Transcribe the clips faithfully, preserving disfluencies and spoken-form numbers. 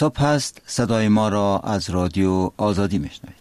توپ هست. صدای ما را از رادیو آزادی میشنوید.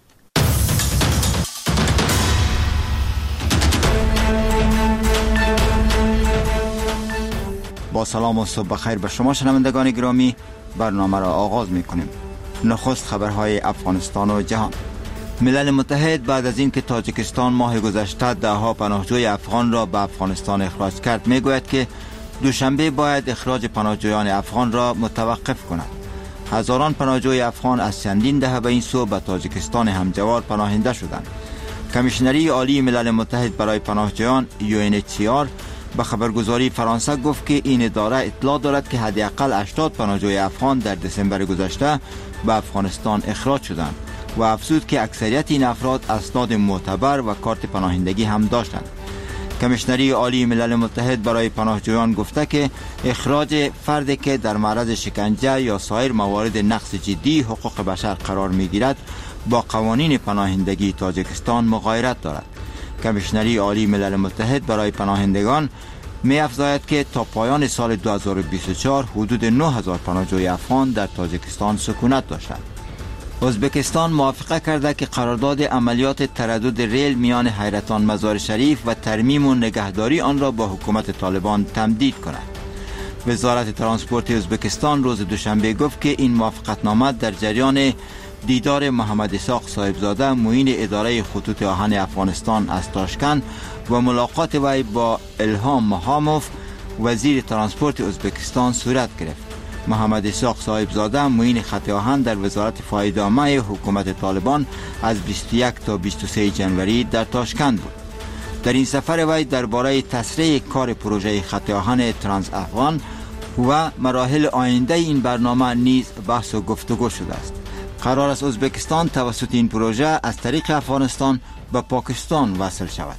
با سلام و صبح بخیر به شما شنوندگان گرامی، برنامه را آغاز میکنیم. نخست خبرهای افغانستان و جهان. ملل متحد بعد از اینکه تاجیکستان ماه گذشته دهها پناهجوی افغان را به افغانستان اخراج کرد، میگوید که دوشنبه باید اخراج پناهجویان افغان را متوقف کند. هزاران پناهجوی افغان از چندین دهه به این سو به تاجیکستان همجوار پناهنده شدند. کمیشنری عالی ملل متحد برای پناهجویان یو ان اچ سی آر به خبرگزاری فرانسه گفت که این اداره اطلاع دارد که حداقل هشتاد پناهجوی افغان در دسامبر گذشته به افغانستان اخراج شدند و افزود که اکثریت این افراد اسناد معتبر و کارت پناهندگی هم داشتند. کمیشنری عالی ملل متحد برای پناهجویان گفته که اخراج فردی که در معرض شکنجه یا سایر موارد نقض جدی حقوق بشر قرار میگیرد با قوانین پناهندگی تاجیکستان مغایرت دارد. کمیشنری عالی ملل متحد برای پناهندگان می افزاید که تا پایان سال دو هزار و بیست و چهار حدود نه هزار پناهجوی افغان در تاجیکستان سکونت داشتند. ازبکستان موافقه کرده که قرارداد عملیات تردد ریل میان حیرتان مزار شریف و ترمیم و نگهداری آن را با حکومت طالبان تمدید کند. وزارت ترانسپورت ازبکستان روز دوشنبه گفت که این موافقتنامه در جریان دیدار محمد اسحاق صاحبزاده معین اداره خطوط آهن افغانستان از تاشکند و ملاقات وی با الهام محاموف وزیر ترانسپورت ازبکستان صورت گرفت. محمد اسحاق صاحبزاده معین خط آهن در وزارت فایده‌عامه حکومت طالبان از بیست و یک تا بیست و سه ژانویه در تاشکند بود. در این سفر وی درباره تسریع کار پروژه خط آهن ترانس افغان و مراحل آینده این برنامه نیز بحث و گفتگو شده است. قرار است ازبکستان توسط این پروژه از طریق افغانستان به پاکستان وصل شود.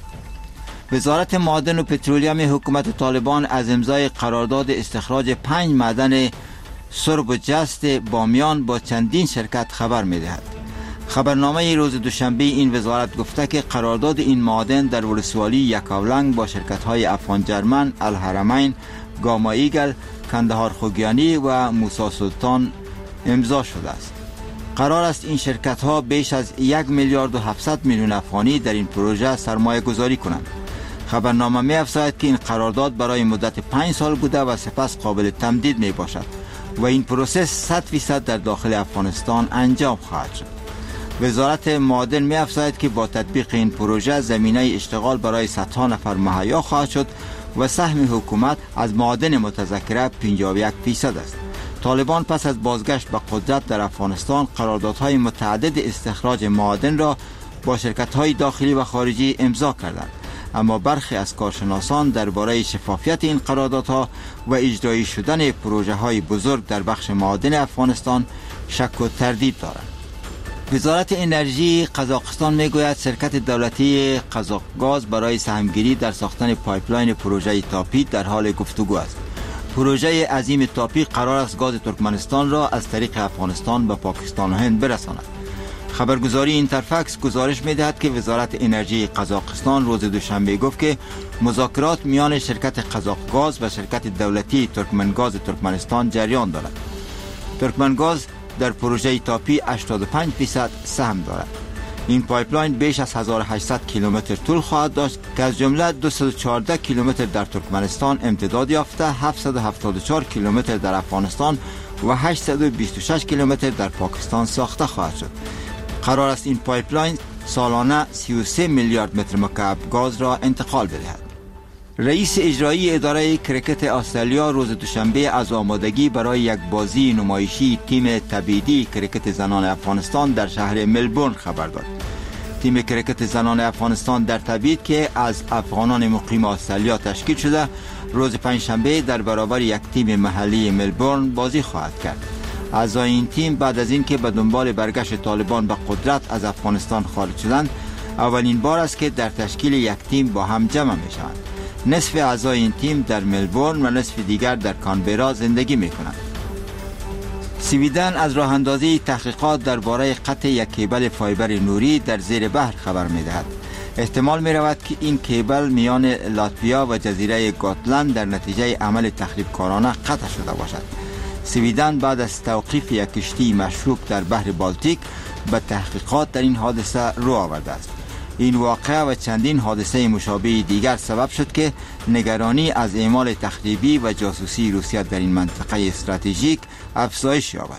وزارت معادن و پترولیم حکومت طالبان از امضای قرارداد استخراج پنج معدن سرب و جست بامیان با چندین شرکت خبر می‌دهد. خبرنامه روز دوشنبه این وزارت گفته که قرارداد این معادن در ولسوالی یکاولنگ با شرکت‌های افغان جرمن، الحرمین، گاما ایگل، کندهار خوگیانی و موسی سلطان امضا شده است. قرار است این شرکت‌ها بیش از یک میلیارد و هفتصد میلیون افغانی در این پروژه سرمایه گذاری کنند. خبرنامه می افزاید که این قرارداد برای مدت پنج سال بوده و سپس قابل تمدید می باشد و این پروسه صد فیصد در داخل افغانستان انجام خواهد شد. وزارت معادن می افزاید که با تطبیق این پروژه زمینه اشتغال برای صدها نفر مهیا خواهد شد و سهم حکومت از معادن متذکره پنجاه و یک فیصد است. طالبان پس از بازگشت به قدرت در افغانستان قراردادهای متعدد استخراج معادن را با شرکت‌های داخلی و خارجی امضا کردند، اما برخی از کارشناسان درباره شفافیت این قراردادها و اجرایی شدن پروژه‌های بزرگ در بخش معادن افغانستان شک و تردید دارند. وزارت انرژی قزاقستان میگوید شرکت دولتی قزاقگاز برای سهمگیری در ساختن پایپلاین پروژه تاپی در حال گفتگو است. پروژه عظیم تاپی قرار است گاز ترکمنستان را از طریق افغانستان به پاکستان و هند برساند. خبرگزاری اینترفکس گزارش می‌دهد که وزارت انرژی قزاقستان روز دوشنبه گفت که مذاکرات میان شرکت قزاقگاز و شرکت دولتی ترکمنگاز ترکمنستان جریان دارد. ترکمنگاز در پروژه تاپی هشتاد و پنج درصد سهم دارد. این پایپلاین بیش از هزار و هشتصد کیلومتر طول خواهد داشت که از جمله دویست و چهارده کیلومتر در ترکمنستان امتداد یافته، هفتصد و هفتاد و چهار کیلومتر در افغانستان و هشتصد و بیست و شش کیلومتر در پاکستان ساخته خواهد شد. قرار است این پایپلاین سالانه سی و سه میلیارد متر مکعب گاز را انتقال بدهد. رئیس اجرایی اداره کرکت استرالیا روز دوشنبه از آمادگی برای یک بازی نمایشی تیم تبعیدی کرکت زنان افغانستان در شهر ملبورن خبر داد. تیم کرکت زنان افغانستان در تبعید که از افغانان مقیم استرالیا تشکیل شده، روز پنجشنبه در برابر یک تیم محلی ملبورن بازی خواهد کرد. اعضای این تیم بعد از اینکه به دنبال برگشت طالبان به قدرت از افغانستان خارج شدند، اولین بار است که در تشکیل یک تیم با هم جمع می شوند. نصف اعضای این تیم در ملبورن و نصف دیگر در کانبرا زندگی می کنند. سویدن از راه اندازی تحقیقات درباره قطع یک کیبل فایبر نوری در زیر بحر خبر می دهد. احتمال می رود که این کیبل میان لاتویا و جزیره گاتلند در نتیجه عمل تخریبکارانه قطع شده باشد. سویدن بعد از توقیف یک کشتی مشروب در بحر بالتیک به تحقیقات در این حادثه رو آورده است. این واقعه و چندین حادثه مشابه دیگر سبب شد که نگرانی از اعمال تخریبی و جاسوسی روسیه در این منطقه استراتژیک افزایش یابد.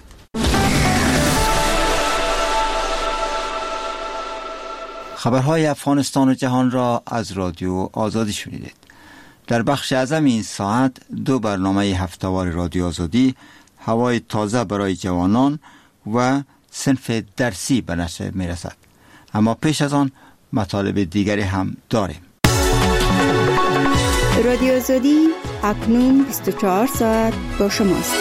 خبرهای افغانستان و جهان را از رادیو آزادی شنیدید. در بخش اعظم این ساعت دو برنامه هفته‌وار رادیو آزادی، هوای تازه برای جوانان و صنف درسی به نشر میرسد. اما پیش از آن مطالب دیگری هم داریم. رادیو آزادی اکنون بیست و چهار ساعت با شماست.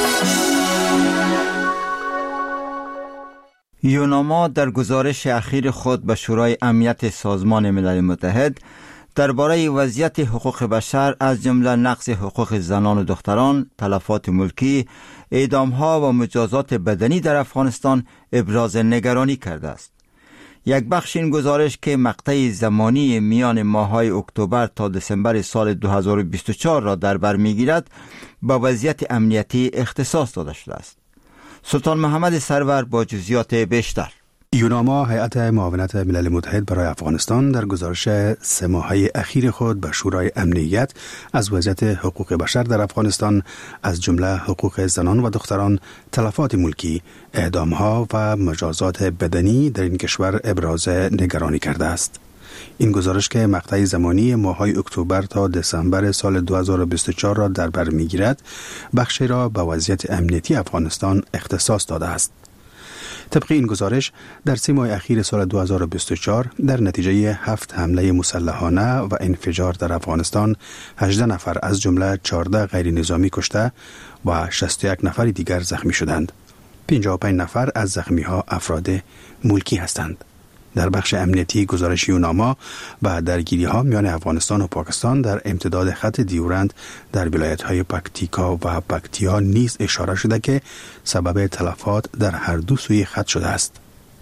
یوناما در گزارش اخیر خود به شورای امنیت سازمان ملل متحد درباره وضعیت حقوق بشر از جمله نقض حقوق زنان و دختران، تلفات ملکی، اعدام‌ها و مجازات بدنی در افغانستان ابراز نگرانی کرده است. یک بخش این گزارش که مقطع زمانی میان ماه‌های اکتبر تا دسامبر سال دو هزار و بیست و چهار را در بر می‌گیرد، با وضعیت امنیتی اختصاص داده شده است. سلطان محمد سرور با جزئیات بیشتر. یوناما، هیئت معاونت ملل متحد برای افغانستان، در گزارش سه ماهه اخیر خود به شورای امنیت از وضعیت حقوق بشر در افغانستان از جمله حقوق زنان و دختران، تلفات ملکی، اعدام‌ها و مجازات بدنی در این کشور ابراز نگرانی کرده است. این گزارش که مقطع زمانی ماه‌های اکتبر تا دسامبر سال دو هزار و بیست و چهار را در بر می‌گیرد، بخشی را به وضعیت امنیتی افغانستان اختصاص داده است. طبق این گزارش در سه ماه اخیر سال دو هزار و بیست و چهار در نتیجه هفت حمله مسلحانه و انفجار در افغانستان هجده نفر از جمله چهارده غیر نظامی کشته و شصت و یک نفر دیگر زخمی شدند. پنجاه و پنج نفر از زخمی ها افراد ملکی هستند. در بخش امنیتی گزارش یوناما و درگیری ها میان افغانستان و پاکستان در امتداد خط دیورند در ولایت های پکتیکا و پکتیا نیز اشاره شده که سبب تلفات در هر دو سوی خط شده است.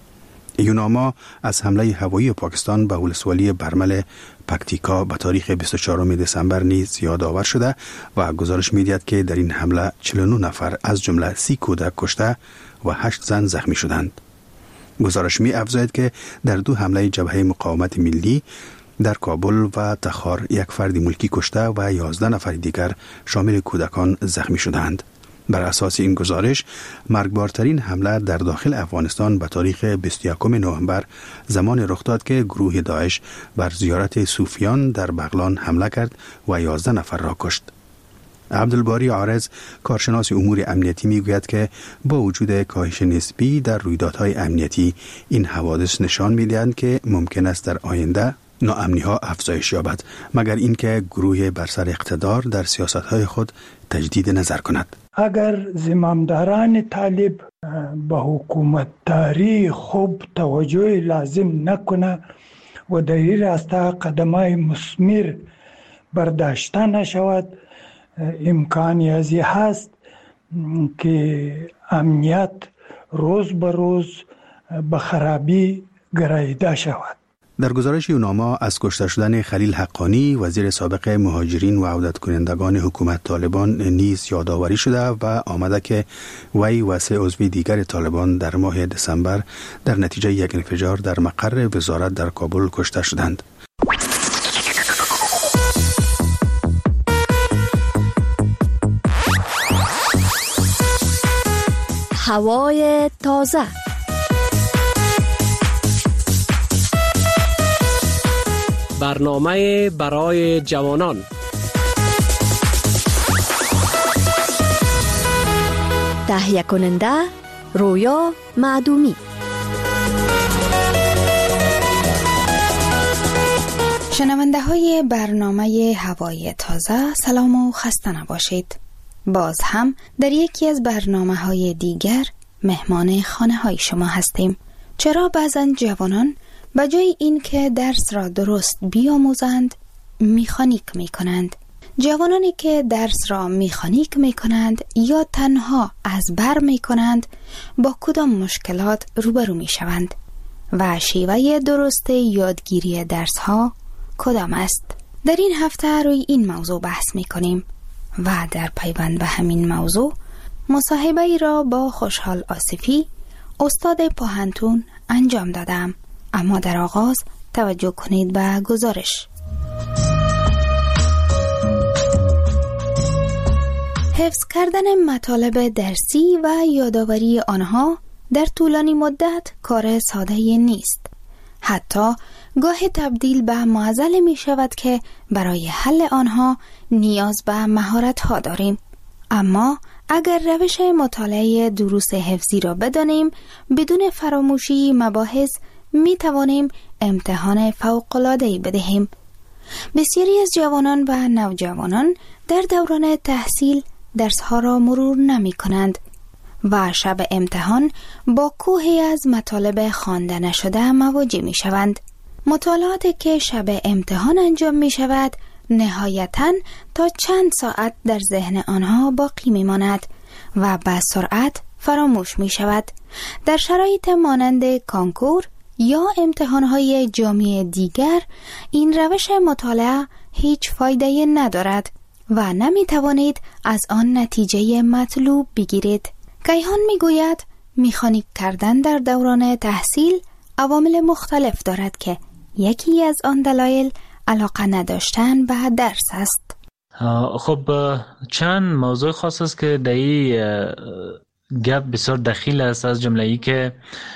یوناما از حمله هوایی پاکستان به ولسوالی برمل پکتیکا به تاریخ بیست و چهارم دسامبر نیز یادآور شده و گزارش می‌دهد که در این حمله چهل و نه نفر از جمله سی کودک کشته و هشت زن زخمی شدند. گزارش می افزاید که در دو حمله جبهه مقاومت ملی در کابل و تخار یک فرد ملکی کشته و یازده نفر دیگر شامل کودکان زخمی شدند. بر اساس این گزارش مرگبارترین حمله در داخل افغانستان به تاریخ بیست و یکم نوامبر زمان رخ داد که گروه داعش بر زیارت صوفیان در بغلان حمله کرد و یازده نفر را کشت. عبدالباری عارض، کارشناس امور امنیتی، میگوید که با وجود کاهش نسبی در رویدادهای امنیتی، این حوادث نشان می‌دهند که ممکن است در آینده ناامنی‌ها افزایش یابد، مگر اینکه گروه بر سر اقتدار در سیاست‌های خود تجدید نظر کند. اگر زمامداران طالب به حکومت داری خوب توجه لازم نکنه و در این راستا قدم‌های مثمر برداشته نشود، امکانی ازی هست که امنیت روز به روز به خرابی گراییده شود. در گزارش یوناما از کشته شدن خلیل حقانی، وزیر سابق مهاجرین و عودت کنندگان حکومت طالبان، نیز یادآوری شده و آمده که وی و سه عضو دیگر طالبان در ماه دسامبر در نتیجه یک انفجار در مقر وزارت در کابل کشته شدند. هوای تازه. برنامه برای جوانان. تهیه کننده رویا معدومی. شنونده های برنامه هوای تازه، سلام و خسته نباشید. باز هم در یکی از برنامه های دیگر مهمان خانه های شما هستیم. چرا بعضن جوانان به جای این که درس را درست بیاموزند میخانیک میکنند؟ جوانانی که درس را میخانیک میکنند یا تنها از بر میکنند با کدام مشکلات روبرو میشوند و شیوه درست یادگیری درس ها کدام است؟ در این هفته روی این موضوع بحث میکنیم و در پیوند به همین موضوع مصاحبه ای را با خوشحال آصفی استاد پوهنتون انجام دادم. اما در آغاز توجه کنید به گزارش. حفظ کردن مطالب درسی و یادآوری آنها در طولانی مدت کار ساده نیست. حتی گاهی تبدیل به معضل می شود که برای حل آنها نیاز به مهارت ها داریم. اما اگر روش مطالعه دروس حفظی را بدانیم، بدون فراموشی مباحث می توانیم امتحان فوق‌العاده‌ای بدهیم. بسیاری از جوانان و نوجوانان در دوران تحصیل درس‌ها را مرور نمی کنند و شب امتحان با کوهی از مطالب خوانده نشده مواجه می شوند. مطالعاتی که شب امتحان انجام می شود نهایتاً تا چند ساعت در ذهن آنها باقی می ماند و به سرعت فراموش می شود. در شرایط مانند کانکور یا امتحانهای جامعه دیگر این روش مطالعه هیچ فایده ندارد و نمی توانید از آن نتیجه مطلوب بگیرید. کیهان می گوید مکانیک کردن در دوران تحصیل عوامل مختلف دارد که یکی از آن دلایل علاقه نداشتن به درس است. خب چند موضوع خاص است که در این گپ بسیار دخیل است، از جمله ای که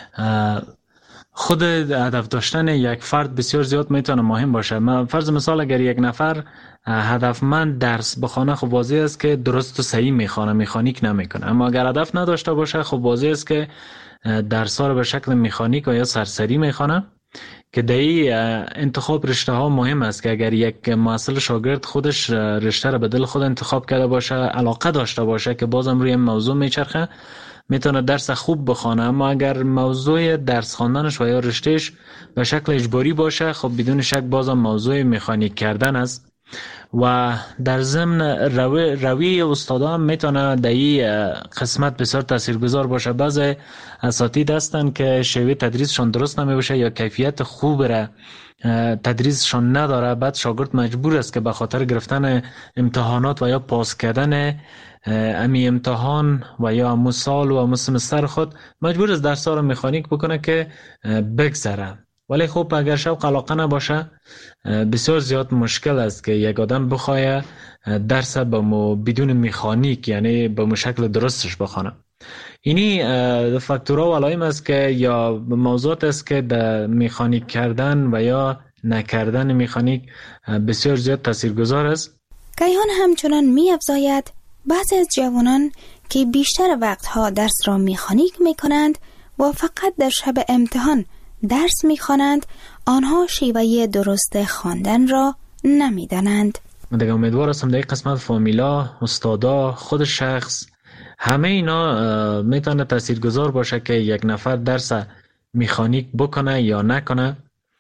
خود هدف داشتن یک فرد بسیار زیاد میتونه مهم باشه. من فرض مثال اگر یک نفر هدفمند درس بخونه، خب واضح است که درست و صحیح میخونه، مکانیک نمیکنه. اما اگر هدف نداشته باشه، خب واضح است که درس ها رو به شکل مکانیک یا سرسری میخونه، که در این انتخاب رشته ها مهم است که اگر یک محصل شاگرد خودش رشته را به دل خود انتخاب کرده باشه، علاقه داشته باشه که بازم روی موضوع میچرخه، میتونه درس خوب بخونه. اما اگر موضوع درس خواندنش و یا رشتهش به شکل اجباری باشه، خب بدون شک بازم موضوع مکانیک کردن است. و در ضمن روی روی استادا هم میتونه در این قسمت بسیار تاثیرگذار باشه. بعضی اساتید هستن که شیوه تدریسشون درست نمیشه یا کیفیت خوب را تدریسشون نداره، بعد شاگرد مجبور است که به خاطر گرفتن امتحانات و یا پاس کردن امی امتحان و یا امو سال و امو سمستر خود مجبور است درس ها رو مکانیک بکنه که بگذره. ولی خب اگر شوق علاقه نباشه، بسیار زیاد مشکل است که یک آدم بخواه درس با بدون مکانیک، یعنی با شکل درستش بخونه. اینی فاکتورها و علائم است که یا موضوعات است که در مکانیک کردن و یا نکردن مکانیک بسیار زیاد تاثیرگذار است. کیهان همچنان می افزاید بعضی از جوانان که بیشتر وقتها درس را مکانیک می کنند و فقط در شب امتحان درس می خوانند، آنها شیوه درست خواندن را نمی دانند. من دیگه امیدوار هستم در این قسمت فامیلا، استادا، خود شخص، همه اینا میتونه تاثیرگذار باشه که یک نفر درس مکانیک بکنه یا نکنه.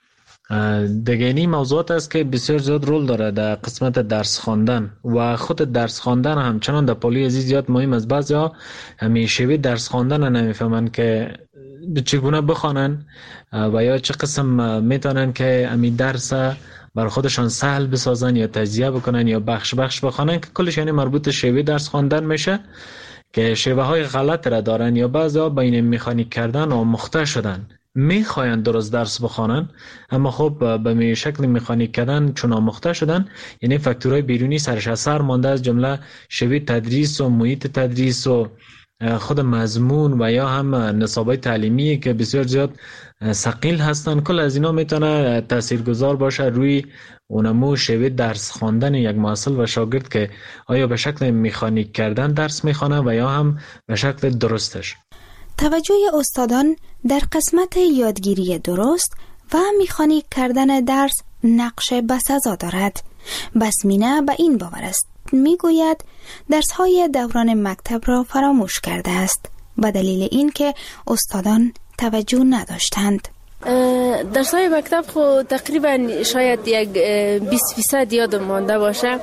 دیگه این موضوعات است که بسیار زیاد رول داره در قسمت درس خواندن و خود درس خواندن همچنان در پالی عزیز زیاد مهم است. بعضیا همیشه درس خواندن نمیفهمن که چگونه بخوانن و یا چه قسم میتونن که امی درس بر خودشان سهل بسازن یا تجزیه بکنن یا بخش بخش بخوانن، که کلش یعنی مربوط شیوه درس خواندن میشه که شیوه های غلط را دارن یا بعضیا بین مکانیک کردن و مخته شدن، میخواین درست درس بخوانن اما خب به شکل مکانیک کردن چون آموخته شدن، یعنی فاکتورهای بیرونی سرش اثر مانده، از جمله شیوه تدریس و محیط تدریس و خود مضمون و یا هم نصابای تعلیمی که بسیار زیاد ثقیل هستن. کل از اینا میتونه تاثیرگذار باشه روی اونمو شیوه درس خواندن یک محصل و شاگرد که آیا به شکل مکانیک کردن درس میخوانه و یا هم به شکل درستش. توجه استادان در قسمت یادگیری درست و مکانیک کردن درس نقش بسزا دارد. بسمینه به این باور است، میگوید درس‌های دوران مکتب را فراموش کرده است به دلیل اینکه استادان توجه نداشتند. درس‌های مکتب خو تقریبا شاید یک بیست فیصد یادم مانده باشه،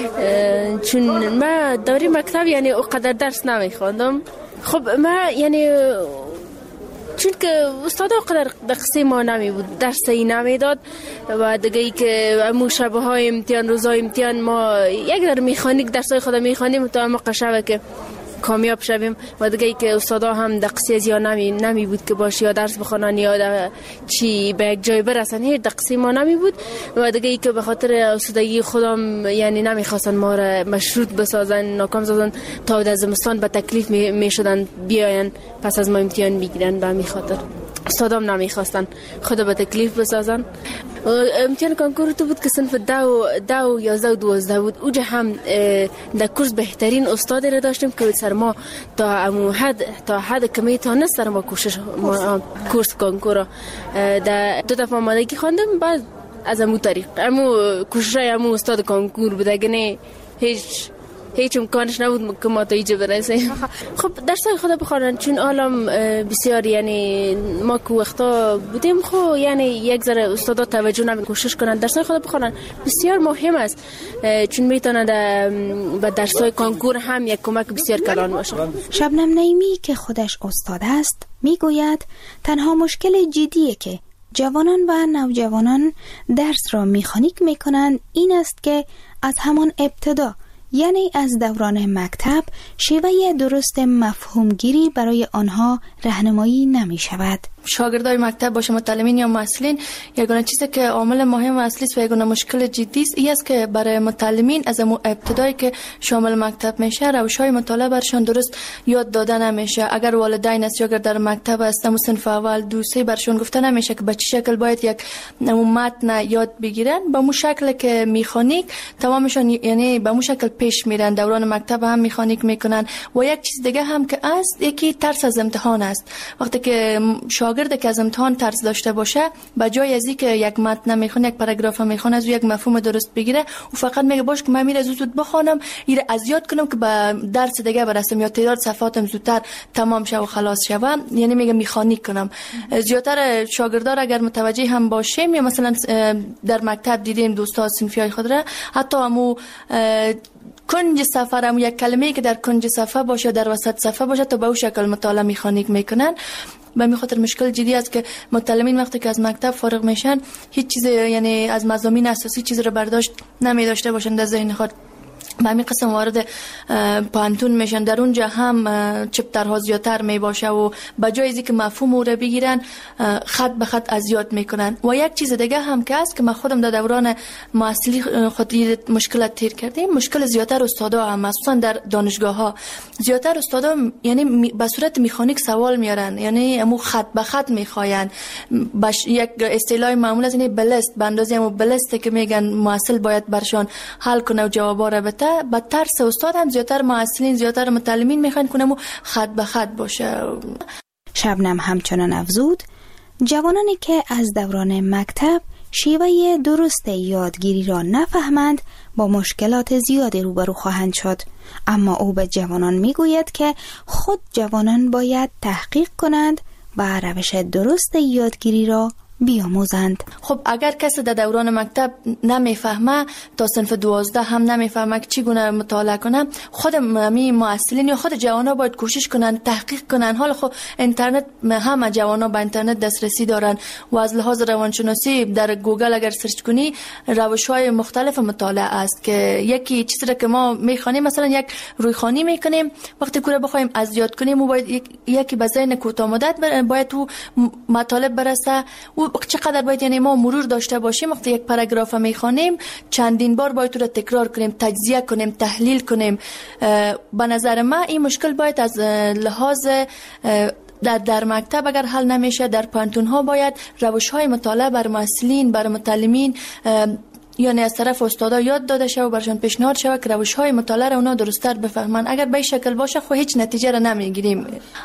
چون من دوره مکتب یعنی اونقدر درس نمیخواندم. خب من یعنی چون که استاد اونقدر قصه ما نمی بود، درسی نمی داد و دیگه ای که امو شبه های امتحان، روزای امتحان ما یک در میخانیک درسای خود میخوانیم تا موقع شبه که کامیاب شویم و دیگه که استادا هم دقیقی از یا نمی نمی بود که باشه یا درس بخونن یا چی به یک جای برسن، هیچ دقیقی ما نمی بود و دیگه که به خاطر استادگی خودم یعنی نمیخواستن ما را مشروط بسازن، ناکام سازن تا در زمستان به تکلیف می, می شدن بیاین پس از ما امتحان بگیرن. به همین خاطر استادام نمیخواستن خود به تکلیف بسازن. امتحان کنکور تو بود که صنف دو دو یازده و دوازده بود. اوجا هم در کورس بهترین استاد را داشتیم که سر ما تا امو حد تا حد کمی تا نه سر ما کوشش ما کورس کنکور در دو دفعه آمادگی خواندم. بعد از امو طریق امو کوشش امو استاد کنکور بود، اگه نه هیچ هیچ امکانش نبود که ما تا اینجا برسیم. خب درسای خدا بخوانن چون عالم بسیار یعنی ما که وقتا بودیم خب یعنی یک ذره استادا توجه نمی کوشش کنن درسای خدا بخوانن بسیار مهم است، چون میتونه به درسای کنکور هم یک کمک بسیار کلان باشه. شبنم نعیمی که خودش استاد است میگوید تنها مشکل جدیه که جوانان و نوجوانان درس را مکانیک میکنند این است که از همان ابتدا یعنی از دوران مکتب شیوه درست مفهومگیری برای آنها راهنمایی نمی شود. شاگردای مکتب باشه متعلمین یا معلمین یگانه چیزی که عامل مهم و اصلی است و یگانه مشکل جدی است این است که برای متعلمین از ابتدایی که شامل مکتب میشه روش‌های مطالعه برشان درست یاد داده نمیشه. اگر والدین است یا اگر در مکتب است صنف اول دو سه برشان گفته نمیشه که به چه شکل باید یک متن یاد بگیرن، به مو شکل که میخانیک تمامشان یعنی به مو شکل پیش میرن. دوران مکتب هم میخانیک میکنن. و یک چیز دیگه هم که است یکی ترس از امتحان است. وقتی که شاگرد که از امتحان ترس داشته باشه به جای از اینکه یک متن میخونه یک پاراگراف میخونه از یک مفهوم درست بگیره و فقط میگه باش که من میره زود زود بخونم ایره از یاد کنم که به درس دیگه برسم یا تعداد صفحاتم زودتر تمام شه و خلاص شه، یعنی میگه میخانیک کنم. زیاتر شاگردان اگر متوجه هم باشیم یا مثلا در مکتب دیدیم دوستا صنفیای خود را حتی همو کنج صفحه هم یک کلمه‌ای که در کنج صفحه باشه در وسط صفحه باشه تا به اون شکل مطالعه میخانیک میکنن. به می خاطر مشکل جدی است که متعلمین وقتی که از مکتب فارغ میشن هیچ چیز یعنی از مضامین اساسی چیز رو برداشت نمی داشته باشن در ذهن خود. به همین قسم وارد پانتون میشن، در اونجا هم چپترها زیادتر می باشه و به جای اینکه مفهوم رو بگیرن خط به خط از یاد میکنن. و یک چیز دیگه هم که است که من خودم در دوران معاصلی خودی مشکلات تیر کردیم، مشکل زیادتر استادا هم مخصوصا در دانشگاه ها زیادتر استادا یعنی به صورت مکانیک سوال میارن، یعنی همو خط به خط میخواین. باش یک اصطلاح معمول از این بلست به اندازه همو بلسته که میگن معاصل باید برشان حل کنه و جوابا رو بده. با ترس استاد هم زیادتر معلمین زیادتر متعلمین میخوان کنم و خط به خط باشه. شبنم همچنان افزود جوانانی که از دوران مکتب شیوه درست یادگیری را نفهمند با مشکلات زیادی روبرو خواهند شد، اما او به جوانان میگوید که خود جوانان باید تحقیق کنند و روش درست یادگیری را بیاموزند. خب اگر کسی در دوران مکتب نمیفهمه تا صنف دوازده هم نمیفهمه که چگونه مطالعه کنه، خود می معلمین یا خود جوانا باید کوشش کنن تحقیق کنن. حالا خب اینترنت همه جوانا به اینترنت دسترسی دارن و از لحاظ روانشناسی در گوگل اگر سرچ کنی روش‌های مختلف مطالعه است که یکی چیزی که ما میخوانیم مثلا یک رویخوانی میکنیم وقتی کوره بخوایم از یاد کنیم و باید یکی به ذهن کوتاه مدت باید تو مطالب برسه و چقدر باید یعنی ما مرور داشته باشیم. وقتی یک پاراگراف میخوانیم چندین بار باید رو تکرار کنیم، تجزیه کنیم، تحلیل کنیم. به نظر من این مشکل باید از لحاظ در در مکتب اگر حل نمیشه در پانتون ها باید روش های مطالعه بر معلمین بر متعلمین یعنی از طرف استادا یاد داده شود و برشان پیشنهاد شود که روش های مطالعه را اونا درست‌تر بفهمن. اگر به این شکل باشه خب هیچ نتیجه را نمیگیریم.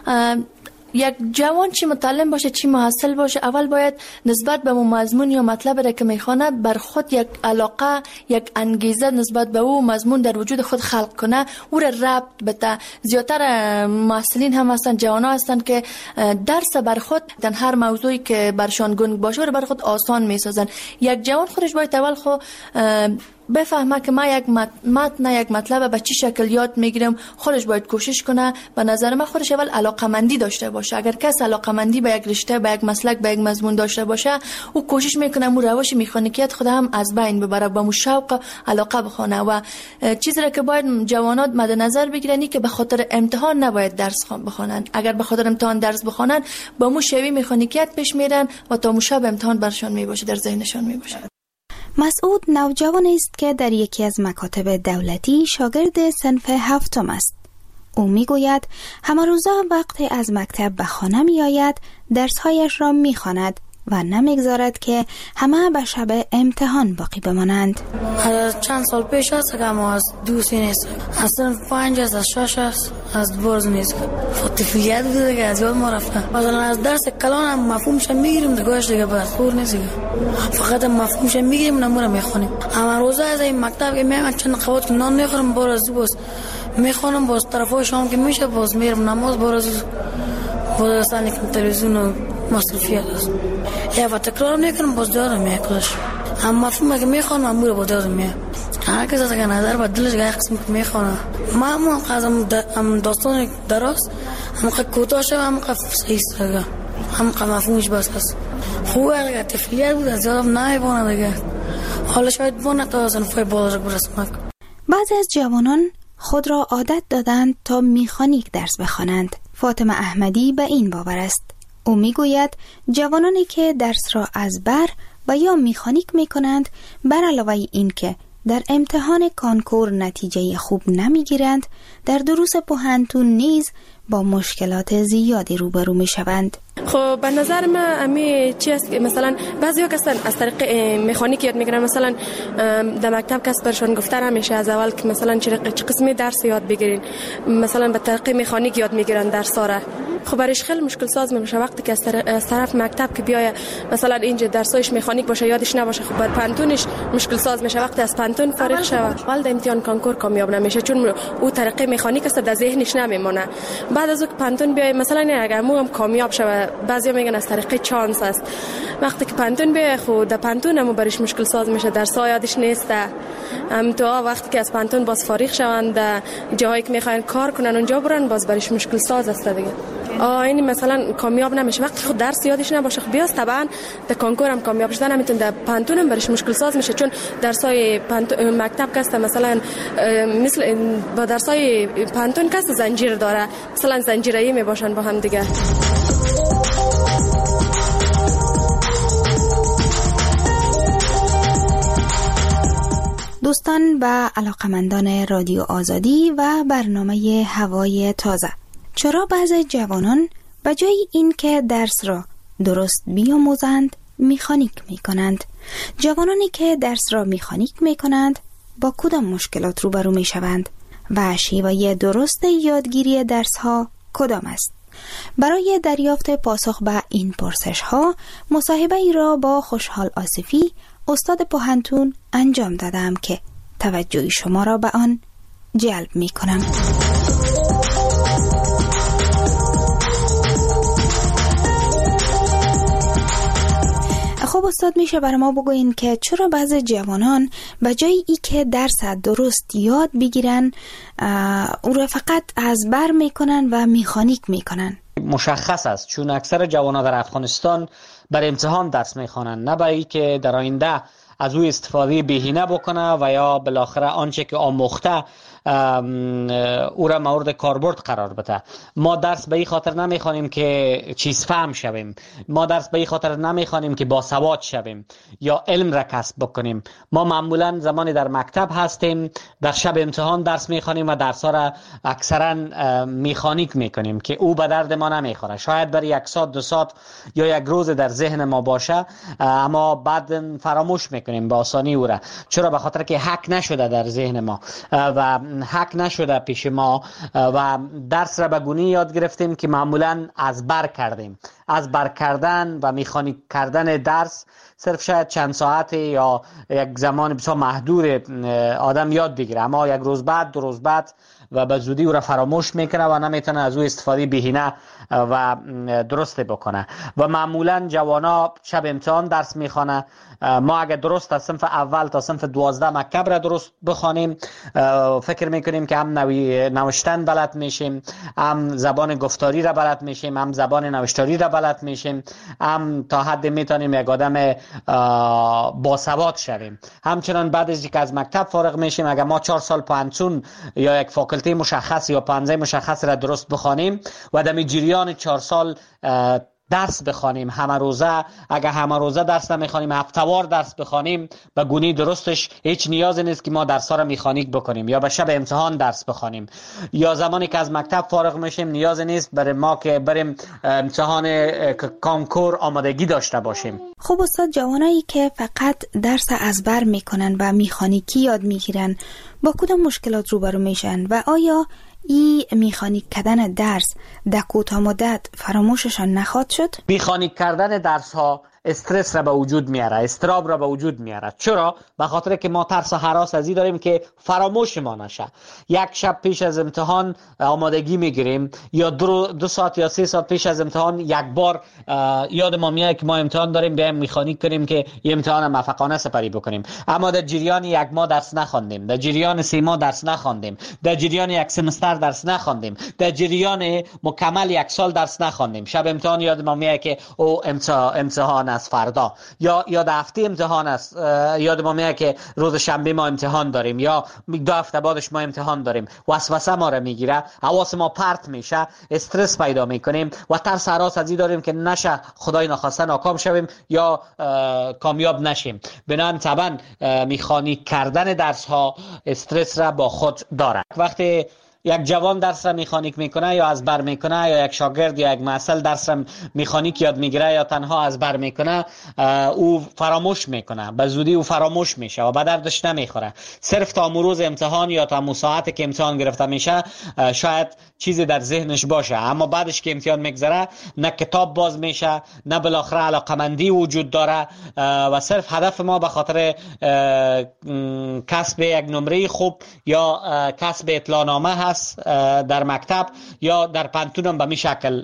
یک جوان چی متعلم باشه چی محصل باشه اول باید نسبت به مضمون یا مطلب را که میخونه بر خود یک علاقه یک انگیزه نسبت به او مضمون در وجود خود خلق کنه، او را ربط بده. زیادتر محصلین هم هستن جوانا هستن که درس بر خود در هر موضوعی که برشان گنگ باشه رو بر خود آسان میسازن. یک جوان خودش باید اول خود بفهمه که ما یک متن یک مطلب به چه شکل یاد میگیرم، خودش باید کوشش کنه. به نظر من خودش اول علاقمندی داشته باشه. اگر کس علاقمندی به یک رشته، به یک مسلک، به یک مضمون داشته باشه، او کوشش میکنه مو روش مکانیکیت خود هم از بین ببره، با مو شوق علاقه بخونه. و چیزی را که باید جوانات مد نظر بگیرن که به خاطر امتحان نباید درس بخونن. اگر به خاطر امتحان درس بخونن با مو شوی مکانیکیت پیش میرن و تا مو شب امتحان برشان میباشه، در ذهنشان میباشه. مسعود نوجوان است که در یکی از مکاتب دولتی شاگرد صنف هفتم است. او میگوید همه روزا وقتی از مکتب به خانه می آید درسهایش را می خواند و نمیگذارد که همه به شب امتحان باقی بمانند. از چند سال پیش است که ما از دوستی نیست، از صنف پنج است، از شش است، از برز نیست. طفلیت بوده که از یاد ما رفته. مثلا از درس کلان هم مفهومش میگیریم دیگهش دیگه بس خور نیست، فقط مفهومش میگیریم نمونه میخونیم. اما روزا از این مکتب که میام چند قوت نان میخورم باز باز میخونم، باز طرفای شام که میشه باز میرم نماز، باز باز سانی که تلویزیون و مصرفیات است. یا و تکرار میکنم باز دارم میکنش. اما مفهوم که میخونم امور با دارم میام. هر کس از که نظر با دلش گاه قسم که میخونم. ما هم قسم داستان درست هم که کوتاه شد هم که صحیح سرگاه هم که مفهومش بس است. خوبه اگر تفلیت بود از یادم نمیبانه دیگه. حالا شاید بانه تا صنفای بزرگ برسم. بعضی از جوانان خود را عادت دادند تا میخانیک درس بخوانند. فاطمه احمدی به این باور است. او میگوید جوانانی که درس را از بر و یا میخانیک میکنند، بر علاوه این که در امتحان کانکور نتیجه خوب نمیگیرند، در دروس پوهنتون نیز با مشکلات زیادی روبرو میشوند. خب به نظر من امی چی است که مثلا بعضیا کسان از طریق مکانیک یاد میگیرن، مثلا در مکتب کس برشون گفته نمیشه از اول که مثلا چه قسمی درس یاد بگیرین، مثلا به طریق مکانیک یاد میگیرن درس‌ها را. خب برایش خیلی مشکل ساز میشه وقتی که از طرف مکتب که بیای مثلا اینجا درسایش مکانیک باشه یادش نباشه، خب بر پانتونش مشکل ساز میشه. وقتی از پانتون فارغ شوه اول در امتحان کانکور کامیاب نمیشه، چون او طریق مکانیک است در ذهنش نمیمونه. بعد از اون پانتون بیای مثلا اگر مو هم کامیاب شوه، بعضیا میگن از طریق چانس است. وقتی که پانتون بیای خود در پانتون هم برش مشکل ساز میشه، درس‌ها یادش نیست. ام تو وقتی که از پانتون باز فارغ شوند در جایی که میخواین کار کنن اونجا برن، باز برش مشکل ساز است دیگه. آه این مثلا کامیاب نمیشه وقتی خود درس یادش نباشه. خب بیاست طبعا در کانکور هم کامیاب شدن نمیتونه، در پانتون هم برش مشکل ساز میشه، چون درسای مکتب کسته مثلا مثل با درسای پانتون کسته زنجیر داره، مثلا زنجیره‌ای میباشن با هم دیگه. دوستان و علاقمندان رادیو آزادی و برنامه هوای تازه، چرا بعضی جوانان به جای این که درس را درست بیاموزند میخانیک میکنند؟ جوانانی که درس را میخانیک میکنند با کدام مشکلات روبرو میشوند و شیوه درست یادگیری درس ها کدام است؟ برای دریافت پاسخ به این پرسش ها مصاحبه ای را با خوشحال آصفی استاد پوهنتون انجام دادم که توجه شما را به آن جلب می کنم. خب استاد میشه برای ما بگوین که چرا بعضی جوانان به جای ای که درس درست یاد بگیرن او را فقط از بر میکنن و میخانیک میکنن؟ مشخص است چون اکثر جوانان در افغانستان بر امتحان درس میخوانند، نه برای که در آینده از او استفاده بهینه بکنه و یا بالاخره آنچه که آموخته او را مورد کاربرد قرار بده. ما درس به این خاطر نمیخوانیم که چیز فهم شویم، ما درس به این خاطر نمیخوانیم که باسواد شویم یا علم را کسب بکنیم. ما معمولا زمانی در مکتب هستیم در شب امتحان درس میخوانیم و درس ها را اکثرا میخانیک میکنیم که او به درد ما نمیخوره. شاید برای یک ساعت دو ساعت یا یک روز در ذهن ما باشه، اما بعد فراموش میکنیم به آسانی او را. چرا؟ به خاطر که حک نشده در ذهن ما و حک نشده پیش ما و درس را به گونه‌ای یاد گرفتیم که معمولا از بر کردیم. از بر کردن و میخانیک کردن درس صرف شاید چند ساعت یا یک زمان بسیار محدود آدم یاد بگیره، اما یک روز بعد دو روز بعد و به زودی او را فراموش میکنه و نمیتونه از او استفاده بهینه و درست بکنه. و معمولا جوانا شب امتحان درس میخوانه. ما اگر درست از صنف اول تا صنف دوازده مکتب را درست بخوانیم، فکر میکنیم که هم نوی نوشتن بلد میشیم، هم زبان گفتاری را بلد میشیم، هم زبان نوشتاری را بلد میشیم، هم تا حد میتونیم یک آدم باسواد شویم. همچنان بعد از اینکه از مکتب فارغ میشیم، اگر ما چهار سال پانسون یا یک فاکولته مشخص یا پانزه مشخص را درست بخوانیم و در جریان چهار سال درس بخوانیم، همه روزه، اگر همه روزه درس نمیخوانیم، هفته‌وار درس بخوانیم، به گونه درستش هیچ نیازی نیست که ما درس‌ها را مکانیک بکنیم یا به شب امتحان درس بخوانیم. یا زمانی که از مکتب فارغ میشیم نیازی نیست برای ما که بریم امتحان کنکور آمادگی داشته باشیم. خب استاد، جوانایی که فقط درس ازبر میکنن و مکانیکی یاد میگیرن با کدام مشکلات روبرو میشن و آیا ای مکانیک کردن درس در کوتاه مدت فراموششان نخواهد شد؟ مکانیک کردن درس ها استرس را به وجود میاره، استراب را به وجود میاره. چرا؟ به خاطر که ما ترس و هراس از این داریم که فراموش ما نشه. یک شب پیش از امتحان آمادگی میگیریم یا دو, دو ساعت یا سه ساعت پیش از امتحان یک بار یاد ما میاد که ما امتحان داریم، بیایم مکانیک کنیم که این امتحان موفقانه سپری بکنیم. اما در جریان یک ماه درس نخواندیم، در جریان سه ماه درس نخواندیم، در جریان یک سمستر درس نخواندیم، در جریان مکمل یک سال درس نخواندیم. شب امتحان یاد ما میاد که او امتحان از فردا یا یا هفته امتحان است، یاد ما میاد که روز شنبه ما امتحان داریم یا دو هفته بعدش ما امتحان داریم. وسوسه ما رو میگیره، حواس ما پرت میشه، استرس پیدا میکنیم و ترس هراس از این داریم که نشه خدای نخواسته ناکام شویم یا کامیاب نشیم. بنابراین طبعا مکانیک کردن درس ها استرس را با خود داره. وقتی یک جوان درس را مکانیک میکنه یا از بر میکنه، یا یک شاگرد یا یک محصل درس را مکانیک یاد میگیره یا تنها از بر میکنه، او فراموش میکنه، به زودی او فراموش میشه و به دردش نمیخوره. صرف تا روز امتحان یا تا ساعتی که امتحان گرفته میشه شاید چیزی در ذهنش باشه، اما بعدش که امتحان میگذره نه کتاب باز میشه، نه بالاخره علاقمندی وجود داره و صرف هدف ما به خاطر کسب یک نمره خوب یا کسب اطلاعنامه هست در مکتب یا در پانتون هم به می شکل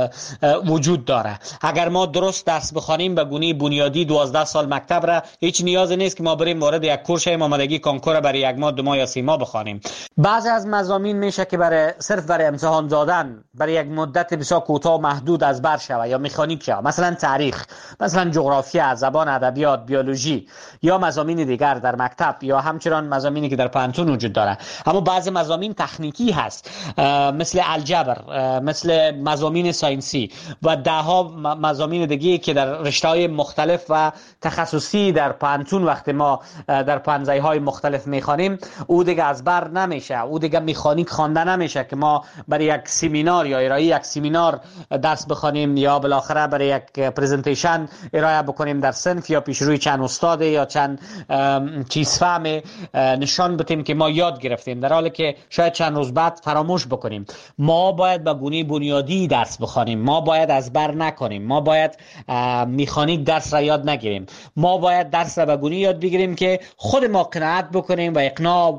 وجود داره. اگر ما درست درس بخوانیم به گونه بنیادی دوازده سال مکتب را، هیچ نیازی نیست که ما بریم وارد یک کورس آمادگی کنکور برای یک ماه، دو ماه یا سه ماه بخوانیم. بعضی از مضامین میشه که برای صرف برای امتحان دادن برای یک مدت بسیار کوتاه محدود از بر شوه یا مکانیک شوه، مثلا تاریخ، مثلا جغرافیا، زبان، ادبیات، بیولوژی یا مضامین دیگر در مکتب یا همچنان مضامینی که در پانتون وجود داره. اما بعضی مضامین تکنیکی هست، مثل الجبر، مثل مضامین ساینسی و ده ها مضامین دیگه که در رشته‌های مختلف و تخصصی در پانتون وقتی ما در پانزه‌های مختلف میخوانیم، او دیگه از بر نمیشه، او دیگه مکانیک خوانده نمیشه که ما برای یک سمینار یا ارائه یک سمینار درس بخوانیم یا بالاخره برای یک پرزنتیشن ارائه بکنیم در صنف یا پیش روی چند استاد یا چند چیز فهم نشان بدیم که ما یاد گرفتیم، در حالی که شاید چند روز بعد فراموش بکنیم. ما باید به گونه بنیادی درس بخوانیم، ما باید از بر نکنیم، ما باید مکانیک درس را یاد نگیریم، ما باید درس را به گونه یاد بگیریم که خود ما قناعت بکنیم و اقناع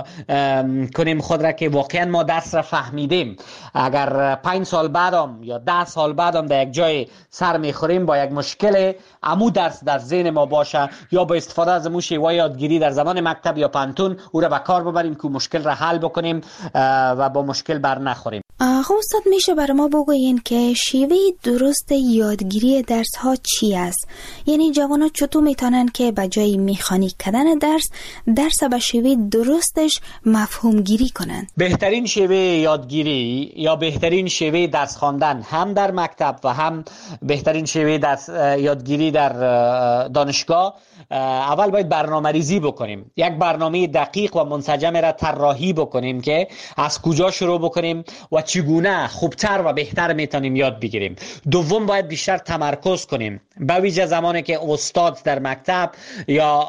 کنیم خود را که واقعا ما درس را فهمیدیم. اگر پنج سال بعدم یا ده سال بعدم در یک جای سر میخوریم با یک مشکل، عمو درس در ذهن ما باشه یا با استفاده از امو شیوه یادگیری در زمان مکتب یا پانتون او را به کار ببریم که مشکل را حل بکنیم و با مشکل بر نخوریم. خب استاد، میشه برای ما بگوین که شیوه درست یادگیری درس ها چی است؟ یعنی جوانا چطور میتونن که به جای مکانیک کردن درس درس به شیوه درستش مفهوم گیری کنن؟ بهترین شیوه یادگیری یا بهترین شیوه درس خواندن هم در مکتب و هم بهترین شیوه درس یادگیری در دانشگاه، اول باید برنامه ریزی بکنیم، یک برنامه دقیق و منسجم را طراحی بکنیم که از کجا شروع بکنیم و چگونه خوبتر و بهتر میتونیم یاد بگیریم. دوم باید بیشتر تمرکز کنیم، به ویژه زمانی که استاد در مکتب یا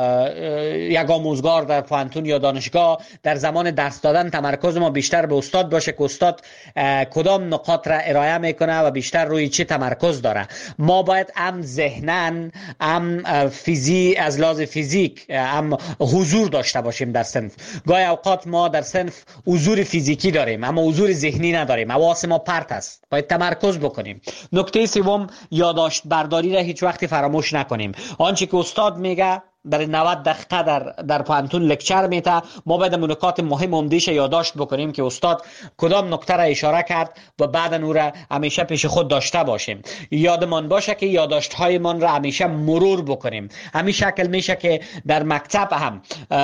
یک آموزگار در پانتون یا دانشگاه در زمان درس دادن تمرکز ما بیشتر به استاد باشه که استاد کدام نقاط را ارائه میکنه و بیشتر روی چه تمرکز داره. ما باید هم ذهناً هم فیزی از لحاظ فیزیک هم حضور داشته باشیم در صنف. گاهی اوقات ما در صنف حضور فیزیکی داریم اما حضور ذهنی نداریم. حواس ما پرت است. باید تمرکز بکنیم. نکته سوم، یادداشت برداری را هیچ وقتی فراموش نکنیم. آنچه که استاد میگه برای نود دقیقه در در پانتون لکچر میته، ما باید نکات مهم عمده‌اش یادداشت بکنیم که استاد کدام نکته را اشاره کرد و بعد اون را همیشه پیش خود داشته باشیم. یادمان باشه که یادداشت هایمان را همیشه مرور بکنیم. همین شکل میشه که در مکتب هم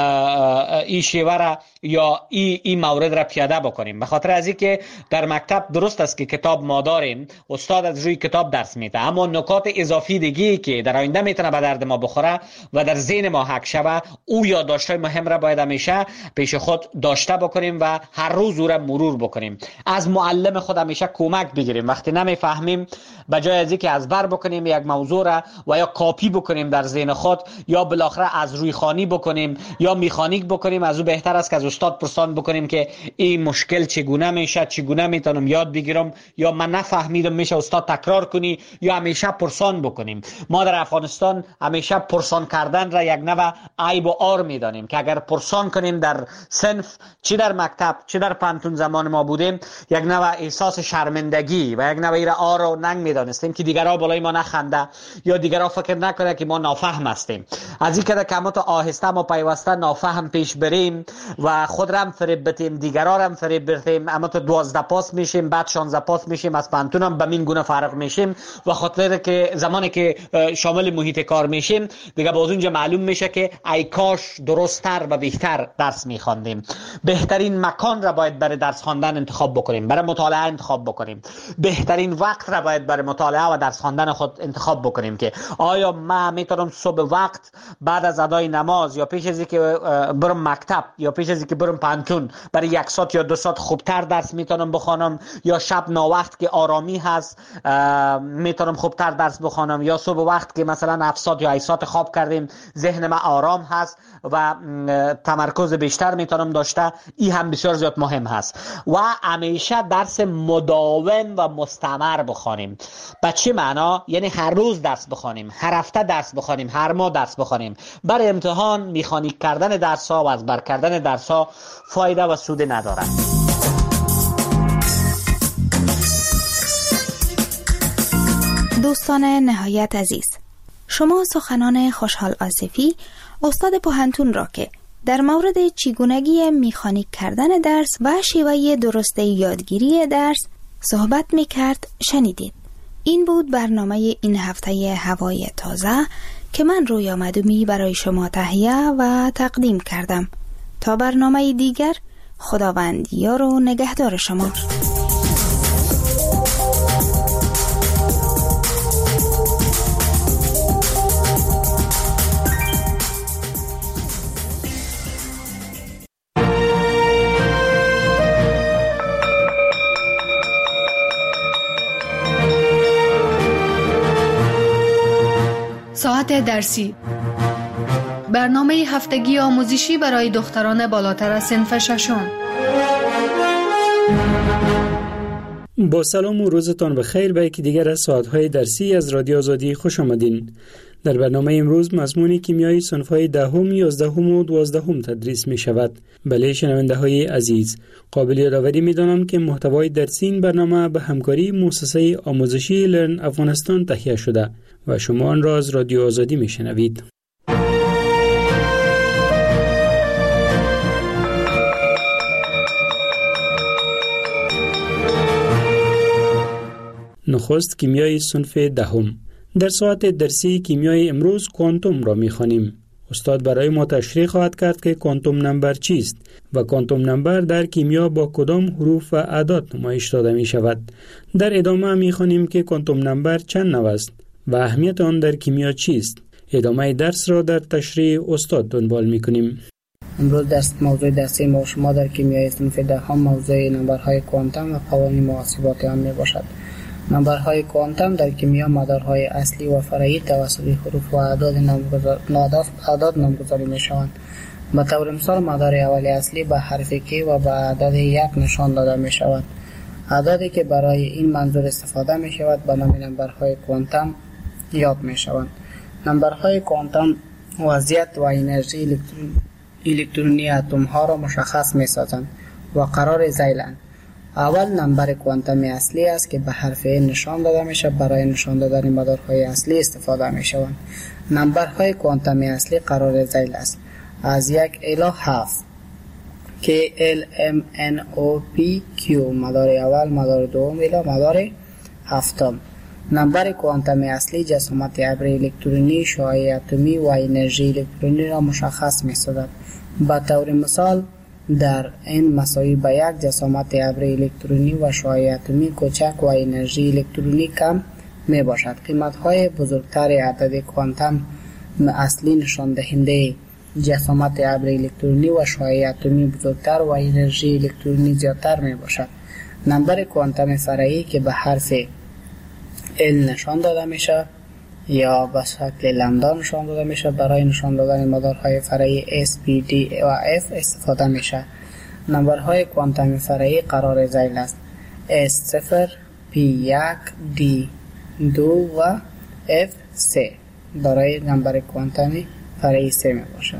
این شیوه را یا این ای مورد را پیاده بکنیم. به خاطر از اینکه در مکتب درست است که کتاب ما داریم، استاد از روی کتاب درس میده، اما نکات اضافی دیگه که در آینده میتونه به درد ما بخوره و در ذهن ما حک شوه، او یادداشت‌های مهم را باید همیشه پیش خود داشته بکنیم و هر روز او را مرور بکنیم. از معلم خود همیشه کمک بگیریم. وقتی نمیفهمیم، بجای از اینکه از بر بکنیم یک موضوع را و یا کاپی بکنیم در ذهن خود یا بالاخره از روی خوانی بکنیم یا میخانیک بکنیم، از او بهتر است که از استاد پرسان بکنیم که این مشکل چگونه میشه، چگونه میتونم یاد بگیرم، یا من نفهمیدم میشه استاد تکرار کنی، یا همیشه پرسان بکنیم. ما در افغانستان همیشه پرسان کردن را یک نوع عیب و عار میدانیم که اگر پرسان کنیم در صنف، چی در مکتب چی در پانتون زمان ما بودیم، یک نوع احساس شرمندگی و یک نوع ایره عار و ننگ میدانستیم که دیگرها بالای ما نخنده یا دیگرها فکر نکنه که ما نافهم هستیم. از این که کمات آهسته ما پیوسته نافهم پیش بریم و خود را هم فریب بتیم، دیگرها را هم فریب بتیم، اما تو دوازده پاس میشیم، بعد شانزده پاس میشیم، از پانتون هم به این گونه فرق میشیم و خاطر که زمانی که شامل محیط کار میشیم دیگه باز اونجا معلوم میشه که ای کاش درست‌تر و بهتر درس میخواندیم. بهترین مکان را باید برای درس خواندن انتخاب بکنیم، برای مطالعه انتخاب بکنیم. بهترین وقت را باید برای مطالعه و درس خواندن خود انتخاب بکنیم که آیا من میتونم صبح وقت بعد از ادای نماز یا پیش از اینکه برم مکتب یا پیش از اینکه برم پانتون برای یک ساعت یا دو ساعت خوبتر درس میتونم بخوانم، یا شب ناوقت که آرامی هست میتونم خوبتر درس بخوانم، یا صبح وقت که مثلا هفت ساعت یا هشت ساعت خواب کردیم ذهن ما آرام هست و تمرکز بیشتر میتونم داشته. این هم بسیار زیاد مهم هست و همیشه درس مداوم و مستمر بخوانیم. به چه معنا؟ یعنی هر روز درس بخوانیم، هر هفته درس بخوانیم، هر ماه درس بخوانیم. برای امتحان میخانیک کردن درس ها و از بر کردن درس ها فایده و سود ندارد. دوستان نهایت عزیز، شما سخنان خوشحال آصفی استاد پوهنتون را که در مورد چگونگی میخانیک کردن درس و شیوه درست یادگیری درس صحبت میکرد شنیدید. این بود برنامه این هفته هوای تازه که من رویا مدومی برای شما تهیه و تقدیم کردم. تا برنامه دیگر، خداوند یار و نگهدار شما. ساعت درسی، برنامه هفتگی آموزشی برای دختران بالاتر از صنف ششم. با سلام و روزتان بخیر به یکی دیگر از ساعت‌های درسی از رادیو آزادی خوش آمدین. در برنامه امروز مضمون کیمیای صنف‌های دهم، یازدهم و دوازدهم تدریس می شود. بله شنونده‌های عزیز، قابل یادآوری می‌دانم که محتوای درسی این برنامه به همکاری مؤسسه آموزشی لرن افغانستان تهیه شده و شما آن را از رادیو آزادی می‌شنوید. نخست کیمیای صنف دهم. در ساعت درسی کیمیای امروز کوانتوم را می‌خوانیم. استاد برای ما تشریح خواهد کرد که کوانتوم نمبر چیست و کوانتوم نمبر در کیمیا با کدام حروف و اعداد نمایش داده می شود. در ادامه می خوانیم که کوانتوم نمبر چند نوع است و اهمیت آن در کیمیا چیست. ادامه درس را در تشریح استاد دنبال می کنیم. امروز درس موضوع درسی ما شما در کیمیای صنف دهم موضوع نمبرهای کوانتوم و قوانین محاسباتی آن می باشد. نمبرهای کوانتوم در کیمیا مدارهای اصلی و فرعی توسط حروف و اعداد اعداد نامگذاری می شوند. به طور مثال مدار اولی اصلی به حرف کی و به عدد یک نشان داده می شود. اعدادی که برای این منظور استفاده می شود به نام نمبرهای کوانتوم یاد می شوند. نمبرهای کوانتوم وضعیت و انرژی الکترونی اتم ها را مشخص می سازند. و قرار ذیلند. اول نمبر کوانتومی اصلی است که به حرف n نشان داده میشه. برای نشان دادن مدارهای اصلی استفاده میشوند. نمبرهای کوانتومی اصلی قرار ذیل است از یک الی هفت که L M N O P Q مدار اول، مدار دوم الی مدار هفتم. نمبر کوانتومی اصلی جسامت ابر الکترونی، شعاع اتمی و انرژی الکترونی را مشخص می‌سازد. به طور مثال در n مساوی به یک جسامت ابر الکترونی و شعاع اتمی کوچک و انرژی الکترونی کم می باشد. قیمت‌های بزرگتر عدد کوانتوم اصلی نشان دهنده جسامت ابر الکترونی و شعاع اتمی بزرگتر و انرژی الکترونی زیادتر می باشد. نمبر کوانتوم فرعی که به حرف L نشان داده میشه یا به شکل لامدا نشان داده میشه، برای نشان دادن مدارهای فرعی S, P, D و F استفاده میشه. نمبرهای کوانتومی فرعی قرار ذیل است: S صفر، P یک، D دو و F سه. برای نمبر کوانتومی فرعی سه می باشه.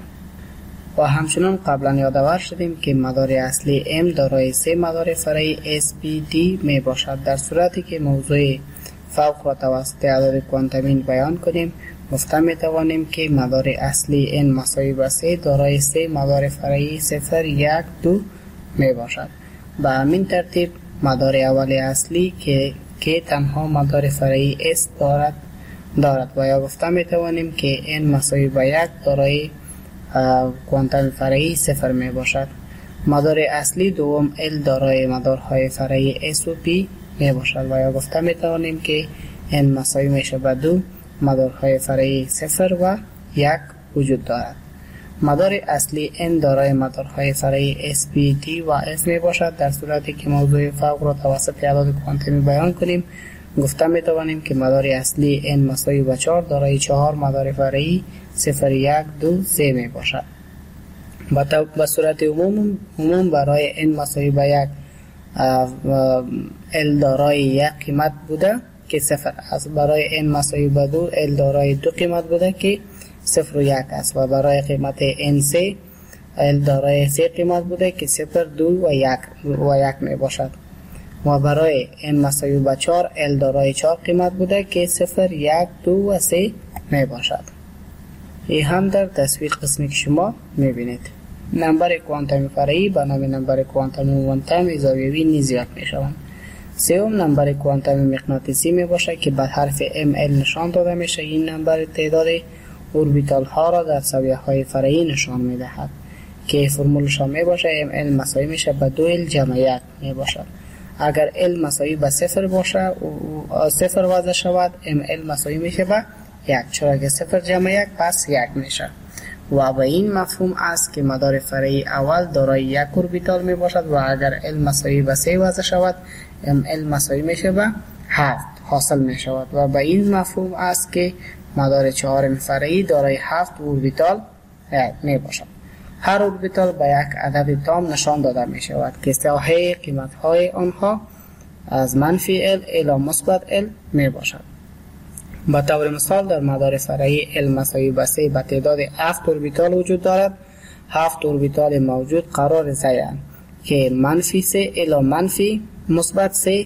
و همچنان قبلا یادآور شدیم که مدار اصلی M دارای سه مدار فرعی S, P, D می باشد. در صورتی که موضوع فوق را توسط عدد کوانتومی بیان کنیم، گفته می توانیم که مدار اصلی n مساوی به سه دارای سه مدار فرعی صفر، یک، دو می باشد. به همین ترتیب مدار اول اصلی که که تنها مدار فرعی s دارد دارد و یا گفته می توانیم که n مساوی به یک دارای کوانتوم فرعی صفر می باشد. مدار اصلی دوم L دارای مدارهای فرعی s و p می باشد و یا گفته می توانیم که n مساوی میشه به دو مدارهای فرعی صفر و یک وجود دارد. مدار اصلی n دارای مدارهای فرعی S, P, D و F می باشد. در صورتی که موضوع فوق را توسط اعداد کوانتومی بیان کنیم، گفته می توانیم که مدار اصلی n مساوی به چهار دارای چهار مدار فرعی صفر، یک، دو، سه می باشد. به صورت عموم عموم برای n مساوی به یک L دارای یک قیمت بوده که صفر است. برای n مساوی به دو L دارای دو قیمت بوده که صفر و یک است و برای قیمت n سه L دارای سه قیمت بوده که صفر، دو و یک و یک می باشد. و برای n مساوی به چهار L دارای چهار قیمت بوده که صفر، یک، دو و سه می باشد. این هم در تصویر قسمی که شما می بینید. نمبر کوانتومی فرعی به نام نمبر کوانتومی موانتوم زاویه‌ای نیز یاد می شوند. سوم نمبر کوانتومی مغناطیسی می باشد که به حرف ام ال نشان داده میشه. این نمبر تعداد اوربیتال ها را در زاویه های فرعی نشان می دهد که فرمولش می باشه ام ال مساوی میشه به دو ال جمع یک می باشد. اگر ال مساوی به صفر باشه و صفر وضع شود، ام ال مساوی میشه به یک، چرا که صفر جمع یک پس یک میشه. و به این مفهوم است که مدار فرعی اول دارای یک اوربیتال می باشد و اگر ال مساوی به سه وضع شود، ام ال مساوی میشه به هفت حاصل می شود. و به این مفهوم است که مدار چهارم فرعی دارای هفت اوربیتال می باشد. هر اوربیتال به یک عدد تام نشان داده می شود که ساحه قیمت های آنها از منفی ال الی مثبت ال می باشد. به طور مثال در مدار فرعی ال مساوی به سه به تعداد هفت اوربیتال وجود دارد. هفت اوربیتال موجود قرار ذیلند که منفی سه الی منفی مثبت سه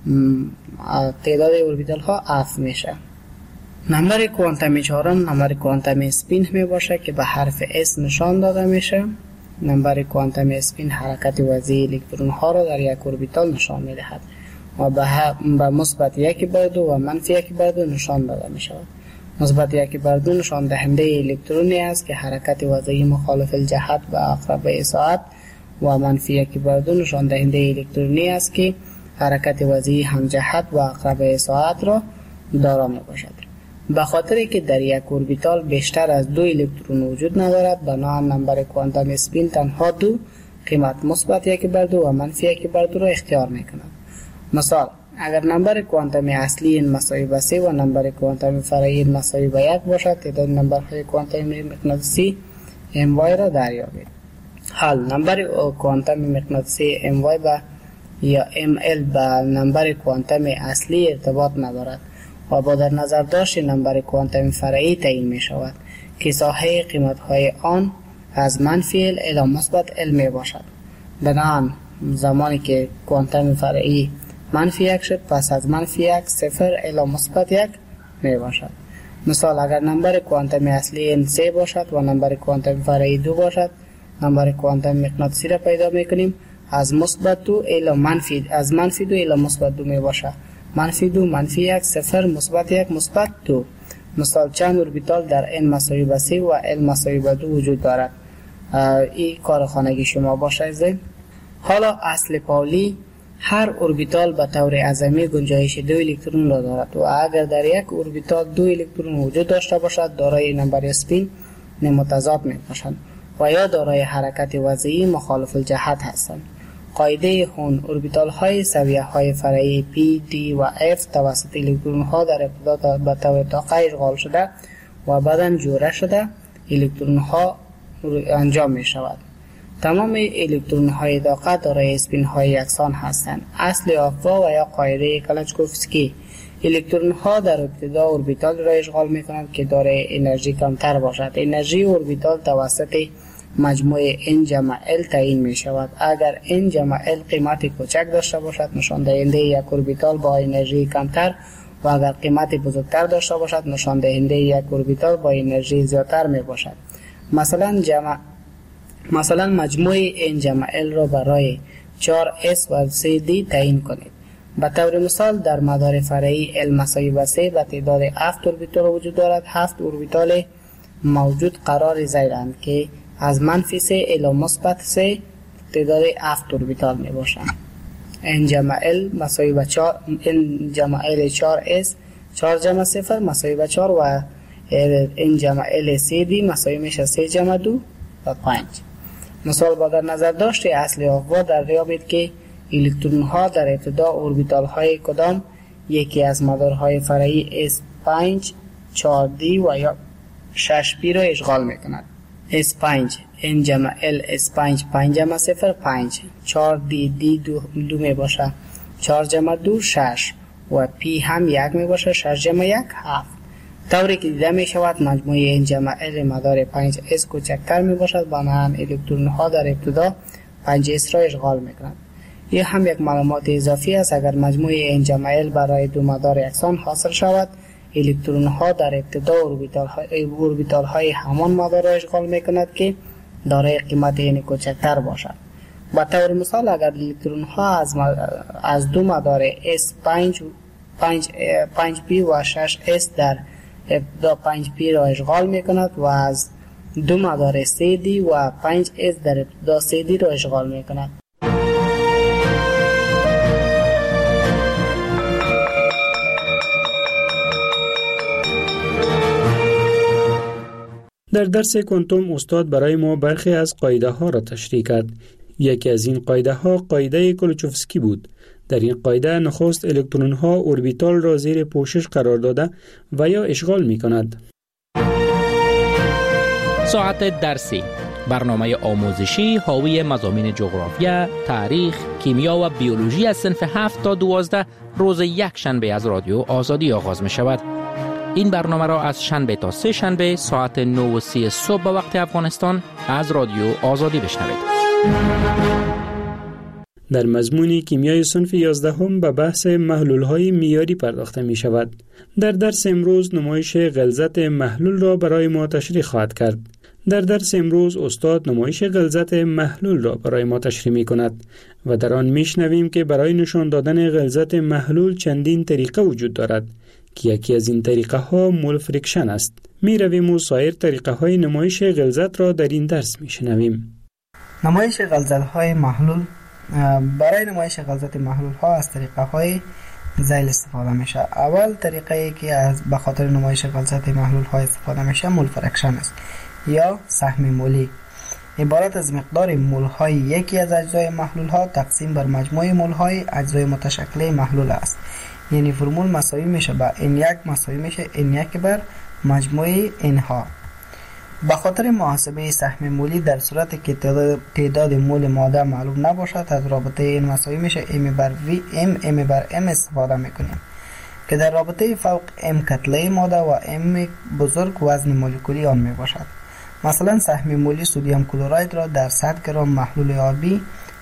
تعداد اوربیتال ها اف میشه. نمبر کوانتومی چهارم نمبر کوانتومی اسپین می باشه که به حرف S نشان داده میشه. نمبر کوانتومی اسپین حرکت وضعی الکترون ها را در یک اوربیتال نشان می دهد و به مثبت یک بر دو و منفی یک بر دو نشان داده می شود. مثبت یک بر دو نشان دهنده الکترونی است که حرکت وضعی مخالف الجهت به عقربه ساعت و منفی یک بر دو نشان دهنده الکترونی است که حرکت وضعی همجهت و عقربه ساعت را دارا می باشد. به خاطر که در یک اوربیتال بیشتر از دو الکترون وجود ندارد، بنابراین نمبر کوانتوم اسپین تنها دو قیمت مثبت یک بر دو و منفی یک بر دو را اختیار می کند. مثال اگر نمبر کوانتومی اصلی این مساوی به سه و نمبر کوانتومی فرعی این مساوی به یک باشد، تعداد نمبرهای کوانتومی مغناطیسی ام وای را دریابید. حال نمبر کوانتومی مغناطیسی ام وای با یا ام ال با نمبر کوانتومی اصلی ارتباط ندارد و با در نظر داشت نمبر کوانتومی فرعی تعیین می شود که ساحه قیمت های آن از منفی ال الی مثبت ال می باشد. بنابراین زمانی که کوانتم فرعی منفی یک شد، پس از منفی یک صفر الی مثبت یک می باشد. مثال اگر نمبر کوانتم اصلی n سه باشد و نمبر کوانتم فرعی دو باشد، نمبر کوانتم مغناطیسی را پیدا میکنیم از مثبت دو الی منفی از منفی دو الی مثبت دو می باشد. منفی دو، منفی یک، صفر، مثبت یک، مثبت دو. مثال چند اوربیتال در n مساوی به سه و l مساوی به دو وجود دارد. این کار خانگی شما باشه. حالا اصل پاولی هر اوربیتال به طور اعظمی گنجایش دو الکترون را دارد و اگر در یک اوربیتال دو الکترون وجود داشته باشد دارای نمبر اسپین متضاد می باشند و یا دارای حرکت وضعی مخالف الجهت هستند. قاعده هون اوربیتال های سویه های فرعی P, D و F توسط الکترون ها در ابتدا به طور طاقه اشغال شده و بعداً جوره شده الکترون ها انجام می شود. تمام الکترون های طاقه دارای اسپین های یکسان هستند. اصل آفوا و یا قاعده کلاشکوفسکی الکترون ها در ابتدا اوربیتال را اشغال می کنند که دارای انرژی کمتر باشد. انرژی اوربیتال توسط مجموع n جمع l تعیین می شود. اگر n جمع l قیمت کوچک داشته باشد نشان دهنده یک اوربیتال با انرژی کمتر و اگر قیمت بزرگتر داشته باشد نشان دهنده یک اوربیتال با انرژی زیادتر می باشد. مثلا جمع مثلا مجموع n جمع l را برای چهار اس و سه دی تعیین کنید. به طور مثال در مدار فرعی l مساوی به سه و تعداد هفت اوربیتال وجود دارد. هفت اوربیتال موجود قرار زیرند که از منفی سه الی مثبت سه تعداد هفت اوربیتال می باشند. n جمع l مساوی به چهار n جمع l چهار اس چهار جمع صفر مساوی به چهار و n جمع l سه دی مساوی میشه سه جمع دو و پنج. مثال با در نظر داشته اصل آفوا در دریابید که الکترون ها در ابتدا اوربیتال های کدام یکی از مدارهای فرعی اس پنج، چهار دی و یا شش پی را اشغال می کند. اس پنج n جمع l اس پنج پنج جمع صفر پنج، چهار دی دی دو, دو می باشه، چهار جمع دو شش و پی هم یک می باشه، شش جمع یک هفت. طوری که دیده می شود مجموع n جمع l مدار پنج اس کوچکتر می باشد، بنابراین الکترون ها در ابتدا پنج اس را اشغال می کنند. این هم یک معلومات اضافی است. اگر مجموع n جمع l برای دو مدار یکسان حاصل شود الکترون ها در ابتدا اوربیتال های اوربیتال های همان مدار را اشغال می کند که دارای قیمت n کوچکتر باشد. به طور مثال اگر الکترون ها از از دو مدار s پنج پنج پی و شش اس در ابتدا پنج پی را اشغال می کند و از دو مدار سه دی و پنج اس در ابتدا سه دی را اشغال می کند. در درس کوانتوم استاد برای ما برخی از قاعده ها را تشریح کرد. یکی از این قاعده ها قاعده کلوچوفسکی بود. در این قاعده نخست الکترون ها اوربیتال را زیر پوشش قرار داده و یا اشغال می کند. ساعت درسی، برنامه آموزشی حاوی مضامین جغرافیا، تاریخ، کیمیا و بیولوژی از صنف هفت تا دوازده روز یک شنبه از رادیو آزادی آغاز می شود. این برنامه را از شنبه تا سه شنبه ساعت نه و سی صبح به وقت افغانستان از رادیو آزادی بشنوید. در مضمون کیمیای صنف یازدهم به بحث محلول‌های معیاری پرداخته می شود. در درس امروز نمایش غلظت محلول را برای ما تشریح خواهد کرد. در درس امروز استاد نمایش غلظت محلول را برای ما تشریح می کند و در آن می شنویم که برای نشان دادن غلظت محلول چندین طریقه وجود دارد که یکی از این طریقه ها مول فریکشن است. می رویم و سایر طریقه های نمایش غلظت را در این درس می شنویم. نمایش غلظت های محلول. برای نمایش غلظت محلول ها از طریقه های ذیل استفاده میشه. اول طریقه ای که از به خاطر نمایش غلظت محلول ها استفاده میشه مول فریکشن است یا سهم مولی. عبارت از مقدار مول های یکی از اجزای محلول ها تقسیم بر مجموع مول های اجزای متشکل محلول است. یعنی فرمول مساوی میشه با ان یک مساوی میشه ان یک بر مجموع ان ها. به خاطر محاسبه سهم مولی در صورتی که تعداد مول ماده معلوم نباشد از رابطه این مساوی میشه ام بر وی ام ام بر ام استفاده میکنیم که در رابطه فوق ام کتله ماده و ام بزرگ وزن مولکولی آن میباشد. مثلا سهم مولی سدیم کلراید را در صد گرم محلول آبی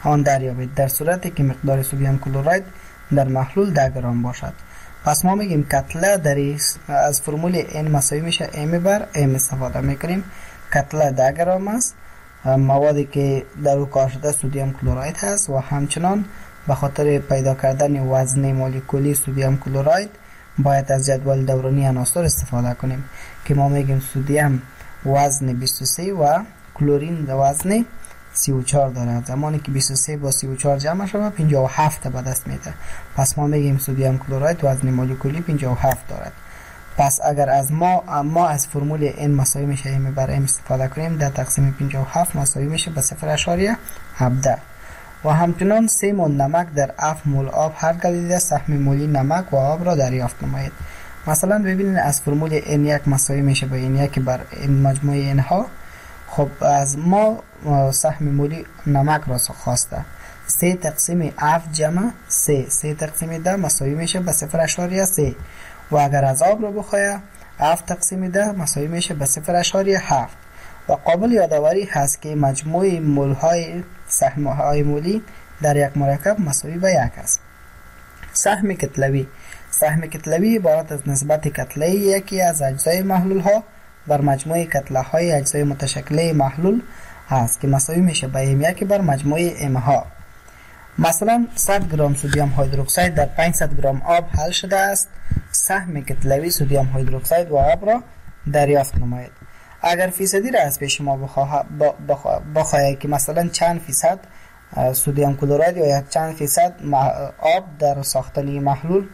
آن دریابید در صورتی که مقدار سدیم کلراید در محلول ده گرم باشد. پس ما میگیم کتله در از فرمول N مساوی میشه M بر M استفاده میکنیم. کتله ده گرم است، موادی که در او کار شده سدیم کلراید هست و همچنان به خاطر پیدا کردن وزن مولکولی سدیم کلراید باید از جدول دورانی عناصر استفاده کنیم که ما میگیم سدیم وزن بیست و سه و کلورین وزن سی و چهار دارد. زمانی که بیست و سه با سی و چهار جمع شود پنجاه و هفت به دست میده. پس ما میگیم سدیم کلراید وزن مولکولی پنجاه و هفت دارد. پس اگر از ما ما از فرمول N مساوی میشه M بر M استفاده کنیم، ده تقسیم پنجاه و هفت مساوی میشه به صفر اشاریه هفده. و همچنان سه مول نمک در هفت مول آب هر گردیده سهم مولی نمک و آب را دریافت نمایید. مثلا ببینید از فرمول N یک مساوی میشه به N یک بر N مجموعه N ها. خب از ما سهم مولی نمک را خواسته. سه تقسیم هفت جمع سه سه تقسیم ده مساوی میشه به صفر اشاریه سه. و اگر از آب را بخواهد هفت تقسیم ده مساوی میشه به صفر اشاریه هفت. و قابل یادآوری هست که مجموع مول های سهم های مولی در یک مرکب مساوی به یک است. سهم کتلوی سهم کتلوی عبارت از نسبت کتله یکی از اجزای محلول ها بر مجموع کتله های اجزای متشکله محلول هست که مساوی میشه به ام یک بر مجموع ام ها. مثلا صد گرم سدیم هیدروکسید در پانصد گرم آب حل شده است. سهم کتلوی سدیم هیدروکسید و آب را دریافت نمایید. اگر فیصدی را از پیش ما بخواهید که مثلا چند فیصد سدیم کلراید یا یک چند فیصد آب در ساختن محلول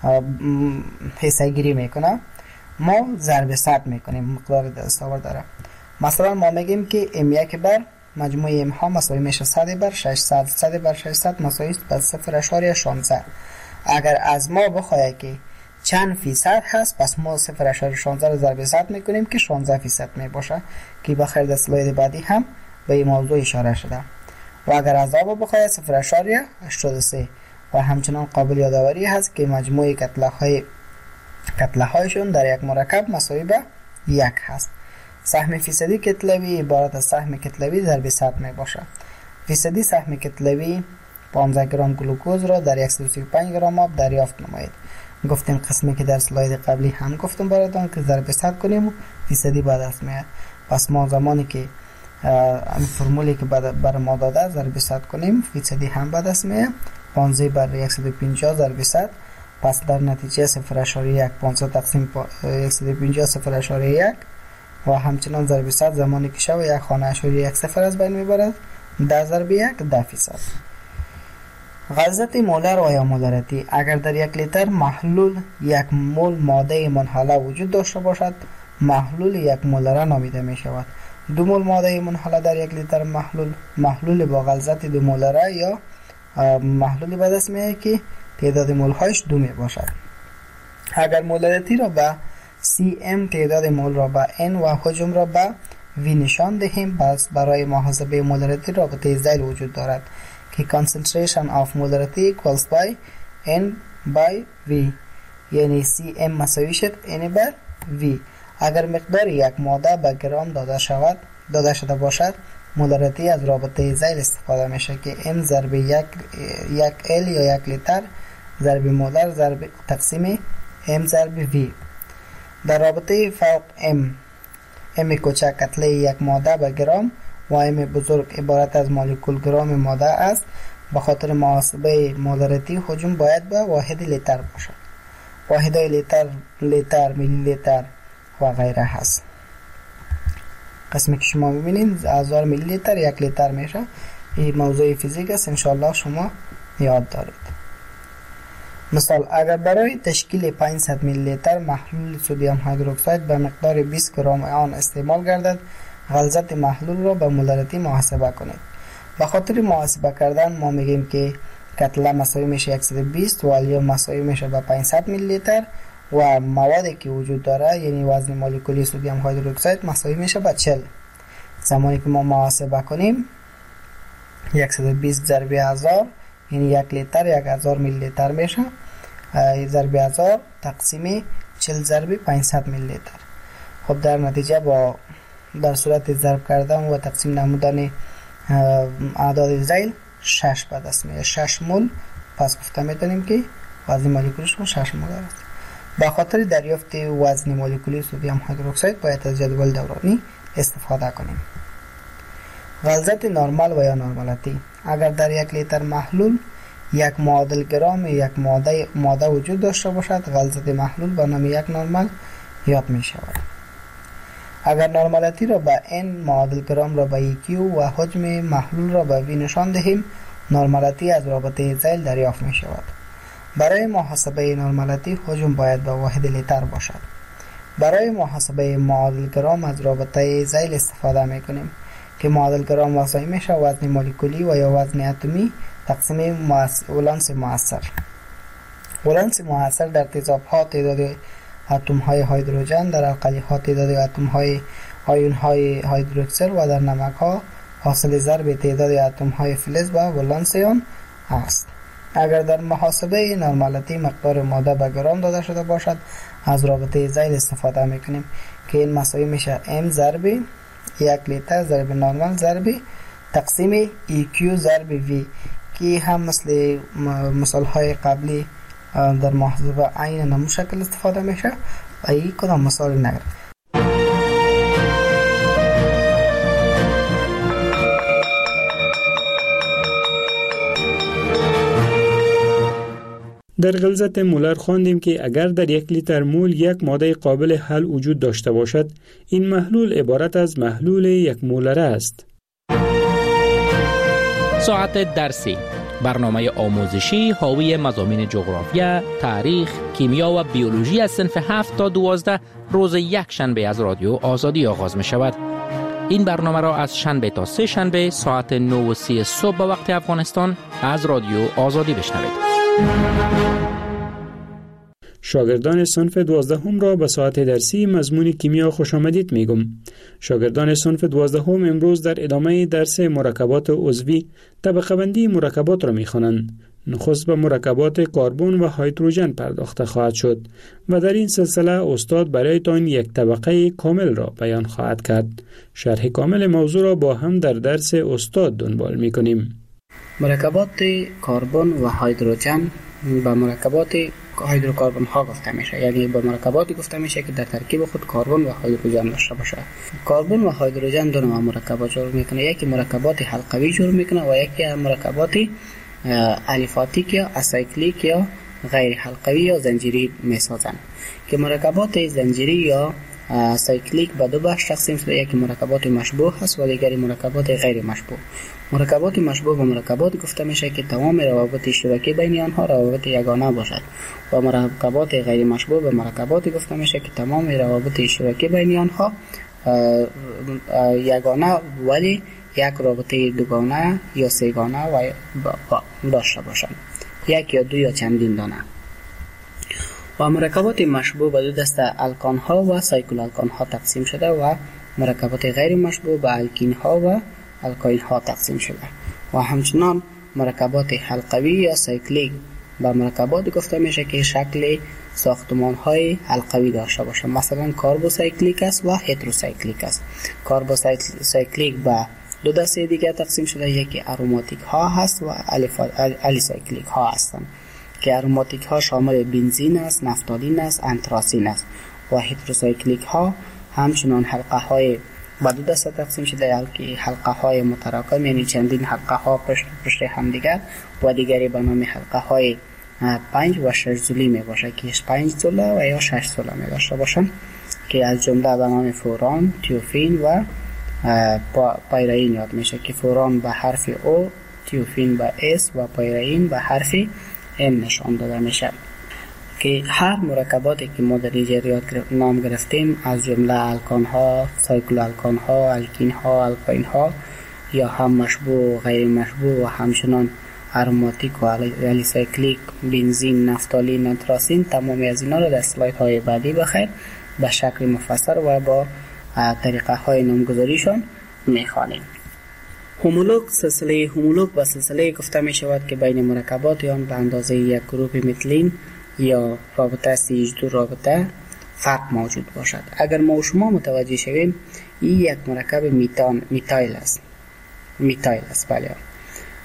حصه گیری میکنه، ما ضرب صد میکنیم مقدار دستاورد داره. مثلا ما میگیم که ام یک بر مجموع ام ها مساوی میشه صد بر ششصد. صد بر ششصد مساوی به صفر اشاریه شانزده. اگر از ما بخواهد که چند فیصد هست، پس ما صفر اشاریه شانزده رو ضرب صد میکنیم که شانزده فیصد میباشه که بخیر در اسلاید بعدی هم به این موضوع اشاره شده. و اگر از آب بخواهد صفر اشاریه هشتاد و سه. و همچنان قابل یادآوری هست که مجموع کتله های کتله هایشون در یک مرکب مساوی به یک هست. سهم فیصدی کتلوی عبارت از سهم کتلوی ضرب صد می باشه. فیصدی سهم کتلوی پانزده گرم گلوکوز را در صد و سی و پنج گرم آب دریافت نمایید. گفتیم قسمی که در اسلاید قبلی هم گفتم براتون که ضرب صد کنیم و فیصدی به دست میاد. پس ما زمانی که این فرمولی که بر ما داده ضرب صد کنیم فیصدی هم به دست میاد. پانزده بر صد و پنجاه ضرب صد، پس در نتیجه صفر اشاریه یک. پانزده تقسیم صد و پنجاه صفر اشاریه یک. و همچنان ضرب صد زمانی که شو یک خانه اشاریه یک صفر از بین میبرد. ده ضرب یک ده فیصد. غلظت مولر و یا مولریتی: اگر در یک لیتر محلول یک مول ماده منحله وجود داشته باشد، محلول یک مولره نامیده می شود. دو مول ماده منحله در یک لیتر محلول محلول با غلظت دو مولره یا محلولی به دست میاد که تعداد مول هایش دو می باشد. اگر مولریتی را به سی ام، تعداد مول را به N و حجم را به V نشان دهیم، پس برای محاسبه مولریتی رابطه ذیل وجود دارد که concentration of molarity equals by N by V، یعنی سی ام مساوی شد N بر V. اگر مقدار یک ماده به گرام داده شود داده شده باشد، مولریتی از رابطه ذیل استفاده میشه که M ضرب یک یک L یا یک لیتر ضرب مولر ضرب تقسیم M ضرب V. در رابطه فوق M M کوچک کتله یک ماده به گرام و M بزرگ عبارت از مولکول گرام ماده است. به خاطر محاسبه مولریتی حجم باید به واحد لیتر باشد. واحدهای لیتر لیتر میلی لیتر و غیره هست. قسمی که شما میبینید هزار میلی لیتر یک لیتر میشه. این موضوع فیزیک است، انشالله شما یاد دارید. مثال: اگر برای تشکیل پانصد میلی لیتر محلول سدیم هیدروکسید به مقدار بیست گرم آن استعمال گردد، غلظت محلول را به مولریتی محاسبه کنید. به خاطر محاسبه کردن ما میگیم که کتله مساوی میشه صد و بیست و الیوم مساوی میشه به پانصد میلی لیتر و موادی که وجود داره یعنی وزن مولکولی سدیم هیدروکسید مساوی میشه به چهل. زمانی که ما محاسبه کنیم صد و بیست ضرب هزار یعنی یک لیتر یک هزار میلی لیتر میشه. ضرب هزار تقسیم چهل ضرب پانصد میلی لیتر. خب در نتیجه با در صورت ضرب کردن و تقسیم نمودن اعداد ذیل شش به دست میاد، شش مول. پس گفته میتونیم که وزن مولکولیش خود شش مول است. به خاطر دریافت وزن مولکولی سدیم هیدروکساید باید از جدول دورانی استفاده کنیم. غلظت نرمال و یا نرمالتی: اگر در یک لیتر محلول یک معادل گرام یک ماده ماده وجود داشته باشد، غلظت محلول به نام یک نرمال یاد می شود. اگر نرمالتی را به n، معادل گرام را به q و حجم محلول را به v نشان دهیم، نرمالتی از رابطه ذیل دریافت می شود. برای محاسبه نرمالتی حجم باید به واحد لیتر باشد. برای محاسبه معادل گرام از رابطه ذیل استفاده می کنیم که معادل گرام واسه میشه وزن مولکولی و یا وزن اتمی تقسیم ولانس مؤثر. ولانس مؤثر در تیزاب ها تعداد اتم های هیدروژن، در القلی ها تعداد اتم های آیون های هیدروکسل و در نمک ها حاصل ضرب تعداد اتم های فلز و ولانس آن است. اگر در محاسبه نرمالتی مقدار ماده به گرام داده شده باشد، از رابطه ذیل استفاده میکنیم که این مساوی میشه m ضرب یک لیتر ضرب نرمال ضرب تقسیم ایکیو ضرب وی، که هم مثل مثال های قبلی در محاسبه عین نمو شکل استفاده میشه و این کدام مثال نگرد. در غلظت مولر خواندیم که اگر در یک لیتر مول یک ماده قابل حل وجود داشته باشد، این محلول عبارت از محلول یک مولره است. ساعت درسی، برنامه آموزشی حاوی مضامین جغرافیا، تاریخ، کیمیا و بیولوژی از صنف هفت تا دوازده روز یک شنبه از رادیو آزادی آغاز می شود. این برنامه را از شنبه تا سه شنبه ساعت نه و سی صبح به وقت افغانستان از رادیو آزادی بشنوید. شاگردان صنف دوازدهم را به ساعت درسی مضمون کیمیا خوش آمدید میگم. شاگردان صنف دوازدهم امروز در ادامه درس مرکبات عضوی طبقه بندی مرکبات را میخوانند. نخست به مرکبات کربن و هیدروژن پرداخته خواهد شد و در این سلسله استاد برایتان یک طبقه کامل را بیان خواهد کرد. شرح کامل موضوع را با هم در درس استاد دنبال میکنیم. مرکبات کربن و هیدروژن به مرکبات هیدروکربن ها گفته میشه، یعنی به مرکباتی گفته میشه که در ترکیب خود کربن و هیدروژن داشته باشه. کربن و هیدروژن دو نوع مرکبات جور میکنه، یکی مرکبات حلقوی جور میکنه و یکی مرکبات الیفاتیک یا اسایکلیک یا غیر حلقوی یا زنجیری میسازن. که مرکبات زنجیری یا سایکلیک به دو بخش تقسیم شده، یکی مرکبات مشبوه هست و دیگری مرکبات غیر مشبوه. مرکبات مشبوه به مرکبات گفته میشه که تمام روابط اشتراکی بین آنها روابط یگانه باشد و مرکبات غیر مشبوه به مرکبات گفته میشه که تمام روابط اشتراکی بین آنها یگانه ولی یک رابطه دوگانه یا سه‌گانه و داشته باشند، یک یا دو یا چندین دانه. و مرکبات مشبوه به دو دسته الکان ها و سایکل الکان ها تقسیم شده و مرکبات غیر مشبوه به الکین ها و الکاین ها تقسیم شده. و همچنان مرکبات حلقوی یا سایکلیک به مرکبات گفته میشه که شکل ساختمان های حلقوی داشته باشه، مثلا کاربوسایکلیک است و هتروسایکلیک است. کاربوسایکلیک به دو دسته دیگه تقسیم شده، یکی اروماتیک ها هست و الیسایکلیک ها هستند که اروماتیک ها شامل بنزین است، نفتالین است، انتراسین است. و هتروسایکلیک ها همچنان حلقه های با دو دسته تقسیم شده، که حلقه های متراکم یعنی چندین حلقه ها پشت پشت هم دیگر و دیگری به نام حلقه های پنج و شش زولی می باشه که پنج زوله و یا شش زوله می داشته باشن، که از جمله به نام فوران، تیوفین و پایرین یاد میشه که فوران به حرف او، تیوفین به اس و پایرین به حرف ام نشان داده میشه. که هر مرکباتی که ما در اینجا نام گرفتیم از جمله الکان ها، سایکل الکان ها، الکین ها، الکاین ها یا هم مشبوه و غیر مشبوه و همچنان اروماتیک و الیسایکلیک، بنزین، نفتالین، انتراسین، تمامی از اینا رو در اسلاید های بعدی بخیر به شکل مفصل و با طریقه های نامگذاریشان میخوانیم. هومولوگ، سلسله هومولوگ و سلسله گفته می شود که بین مرکبات آن به اندازه یک گروپ متلین یا رابطه سی اچ دو رابطه فرق موجود باشد. اگر ما و شما متوجه شویم این یک مرکب میتان میتایل است. میتایل است بله.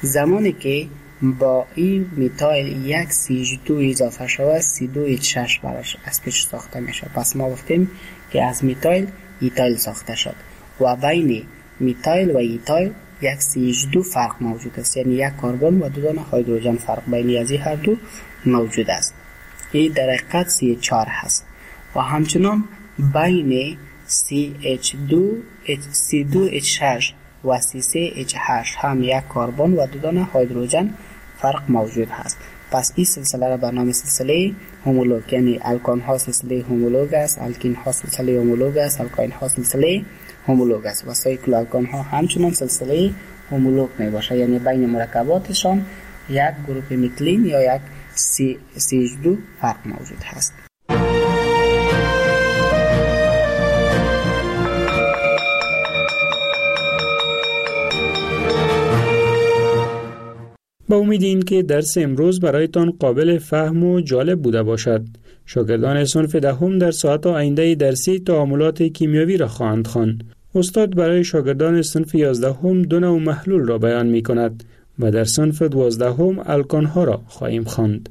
زمانی که با این میتایل یک سی اچ دو اضافه شود سی دو اچ شش براش از پیش ساخته میشه. پس ما گفتیم که از میتایل ایتایل ساخته شد و بین میتایل و ایتایل یک سی اچ دو فرق موجود است، یعنی یک کربن و دو دانه هیدروژن فرق بین از این هر دو موجود است. این در حقیقت سی اچ چهار هست و همچنان بین سی اچ دو سی دو اچ شش و سی سه اچ هشت هم یک کربن و دو دانه هیدروژن فرق موجود هست. پس این سلسله را به نام سلسله هومولوگ، یعنی الکان ها سلسله هومولوگ است، الکین ها سلسله هومولوگ است، الکاین ها سلسله هومولوگ است و سایکل الکان ها همچنان سلسله هومولوگ می باشه، یعنی بین مرکباتشان یک گروپ میتیلین یا یک سی اچ دو فرق موجود هست. با امید این که درس امروز برایتان قابل فهم و جالب بوده باشد. شاگردان صنف دهم در ساعت آینده درسی تعاملات کیمیاوی را خواهند خواند. استاد برای شاگردان صنف یازدهم دو نوع محلول را بیان می کند و در صنف دوازدهم الکان ها را خواهیم خواند.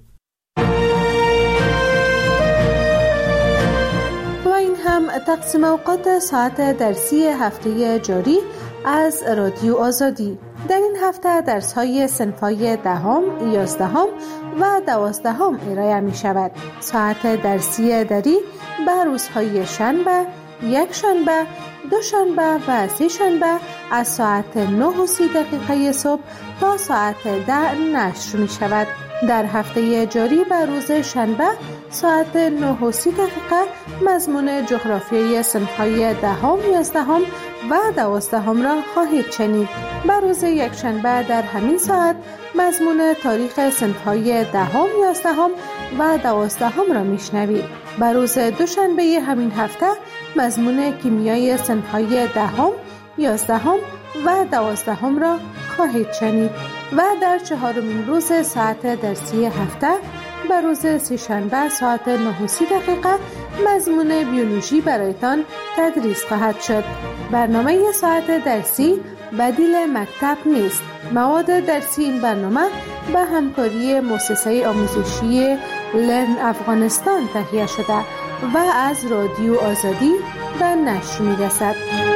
و این هم تقسیم اوقات ساعت درسی هفته جاری از رادیو آزادی. در این هفته درس های صنف‌های دهم، یازدهم و دوازدهم ارائه می شود. ساعت درسی دری به روزهای شنبه، یک شنبه، دو شنبه و سه شنبه از ساعت نه و سی دقیقه صبح تا ساعت ده نشر می شود. در هفته جاری به روز شنبه ساعت نه و سی دقیقه مضمون جغرافیای صنف‌های دهم، یازدهم و دوازدهم را خواهید شنید. به روز یک شنبه در همین ساعت مضمون تاریخ صنف‌های دهم، یازدهم و دوازدهم را میشنوید. به روز دوشنبه همین هفته مضمون کیمیای صنف‌های دهم، یازدهم و دوازدهم را خواهید شنید و در چهارمین روز ساعت درسی هفته به روز سه‌شنبه ساعت نه و سی دقیقه مضمون بیولوژی برایتان تدریس خواهد شد. برنامه ساعت درسی بدیل مکتب نیست. مواد درسی این برنامه به همکاری مؤسسه آموزشی لرن افغانستان تهیه شده و از رادیو آزادی به نشر می‌رسد.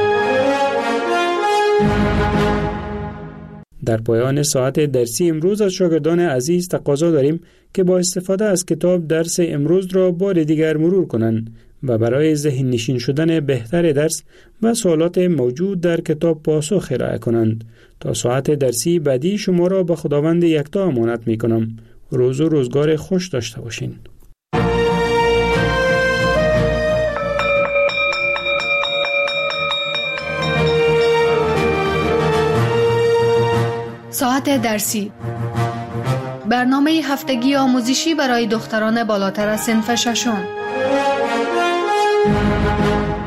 در پایان ساعت درسی امروز از شاگردان عزیز تقاضا داریم که با استفاده از کتاب درس امروز را بار دیگر مرور کنند و برای ذهن نشین شدن بهتر درس و سوالات موجود در کتاب پاسخ ارائه کنند. تا ساعت درسی بعدی شما را به خداوند یکتا امانت می کنم. روز و روزگار خوش داشته باشین. ساعت درسی، برنامه هفتگی آموزشی برای دختران بالاتر از صنف ششم.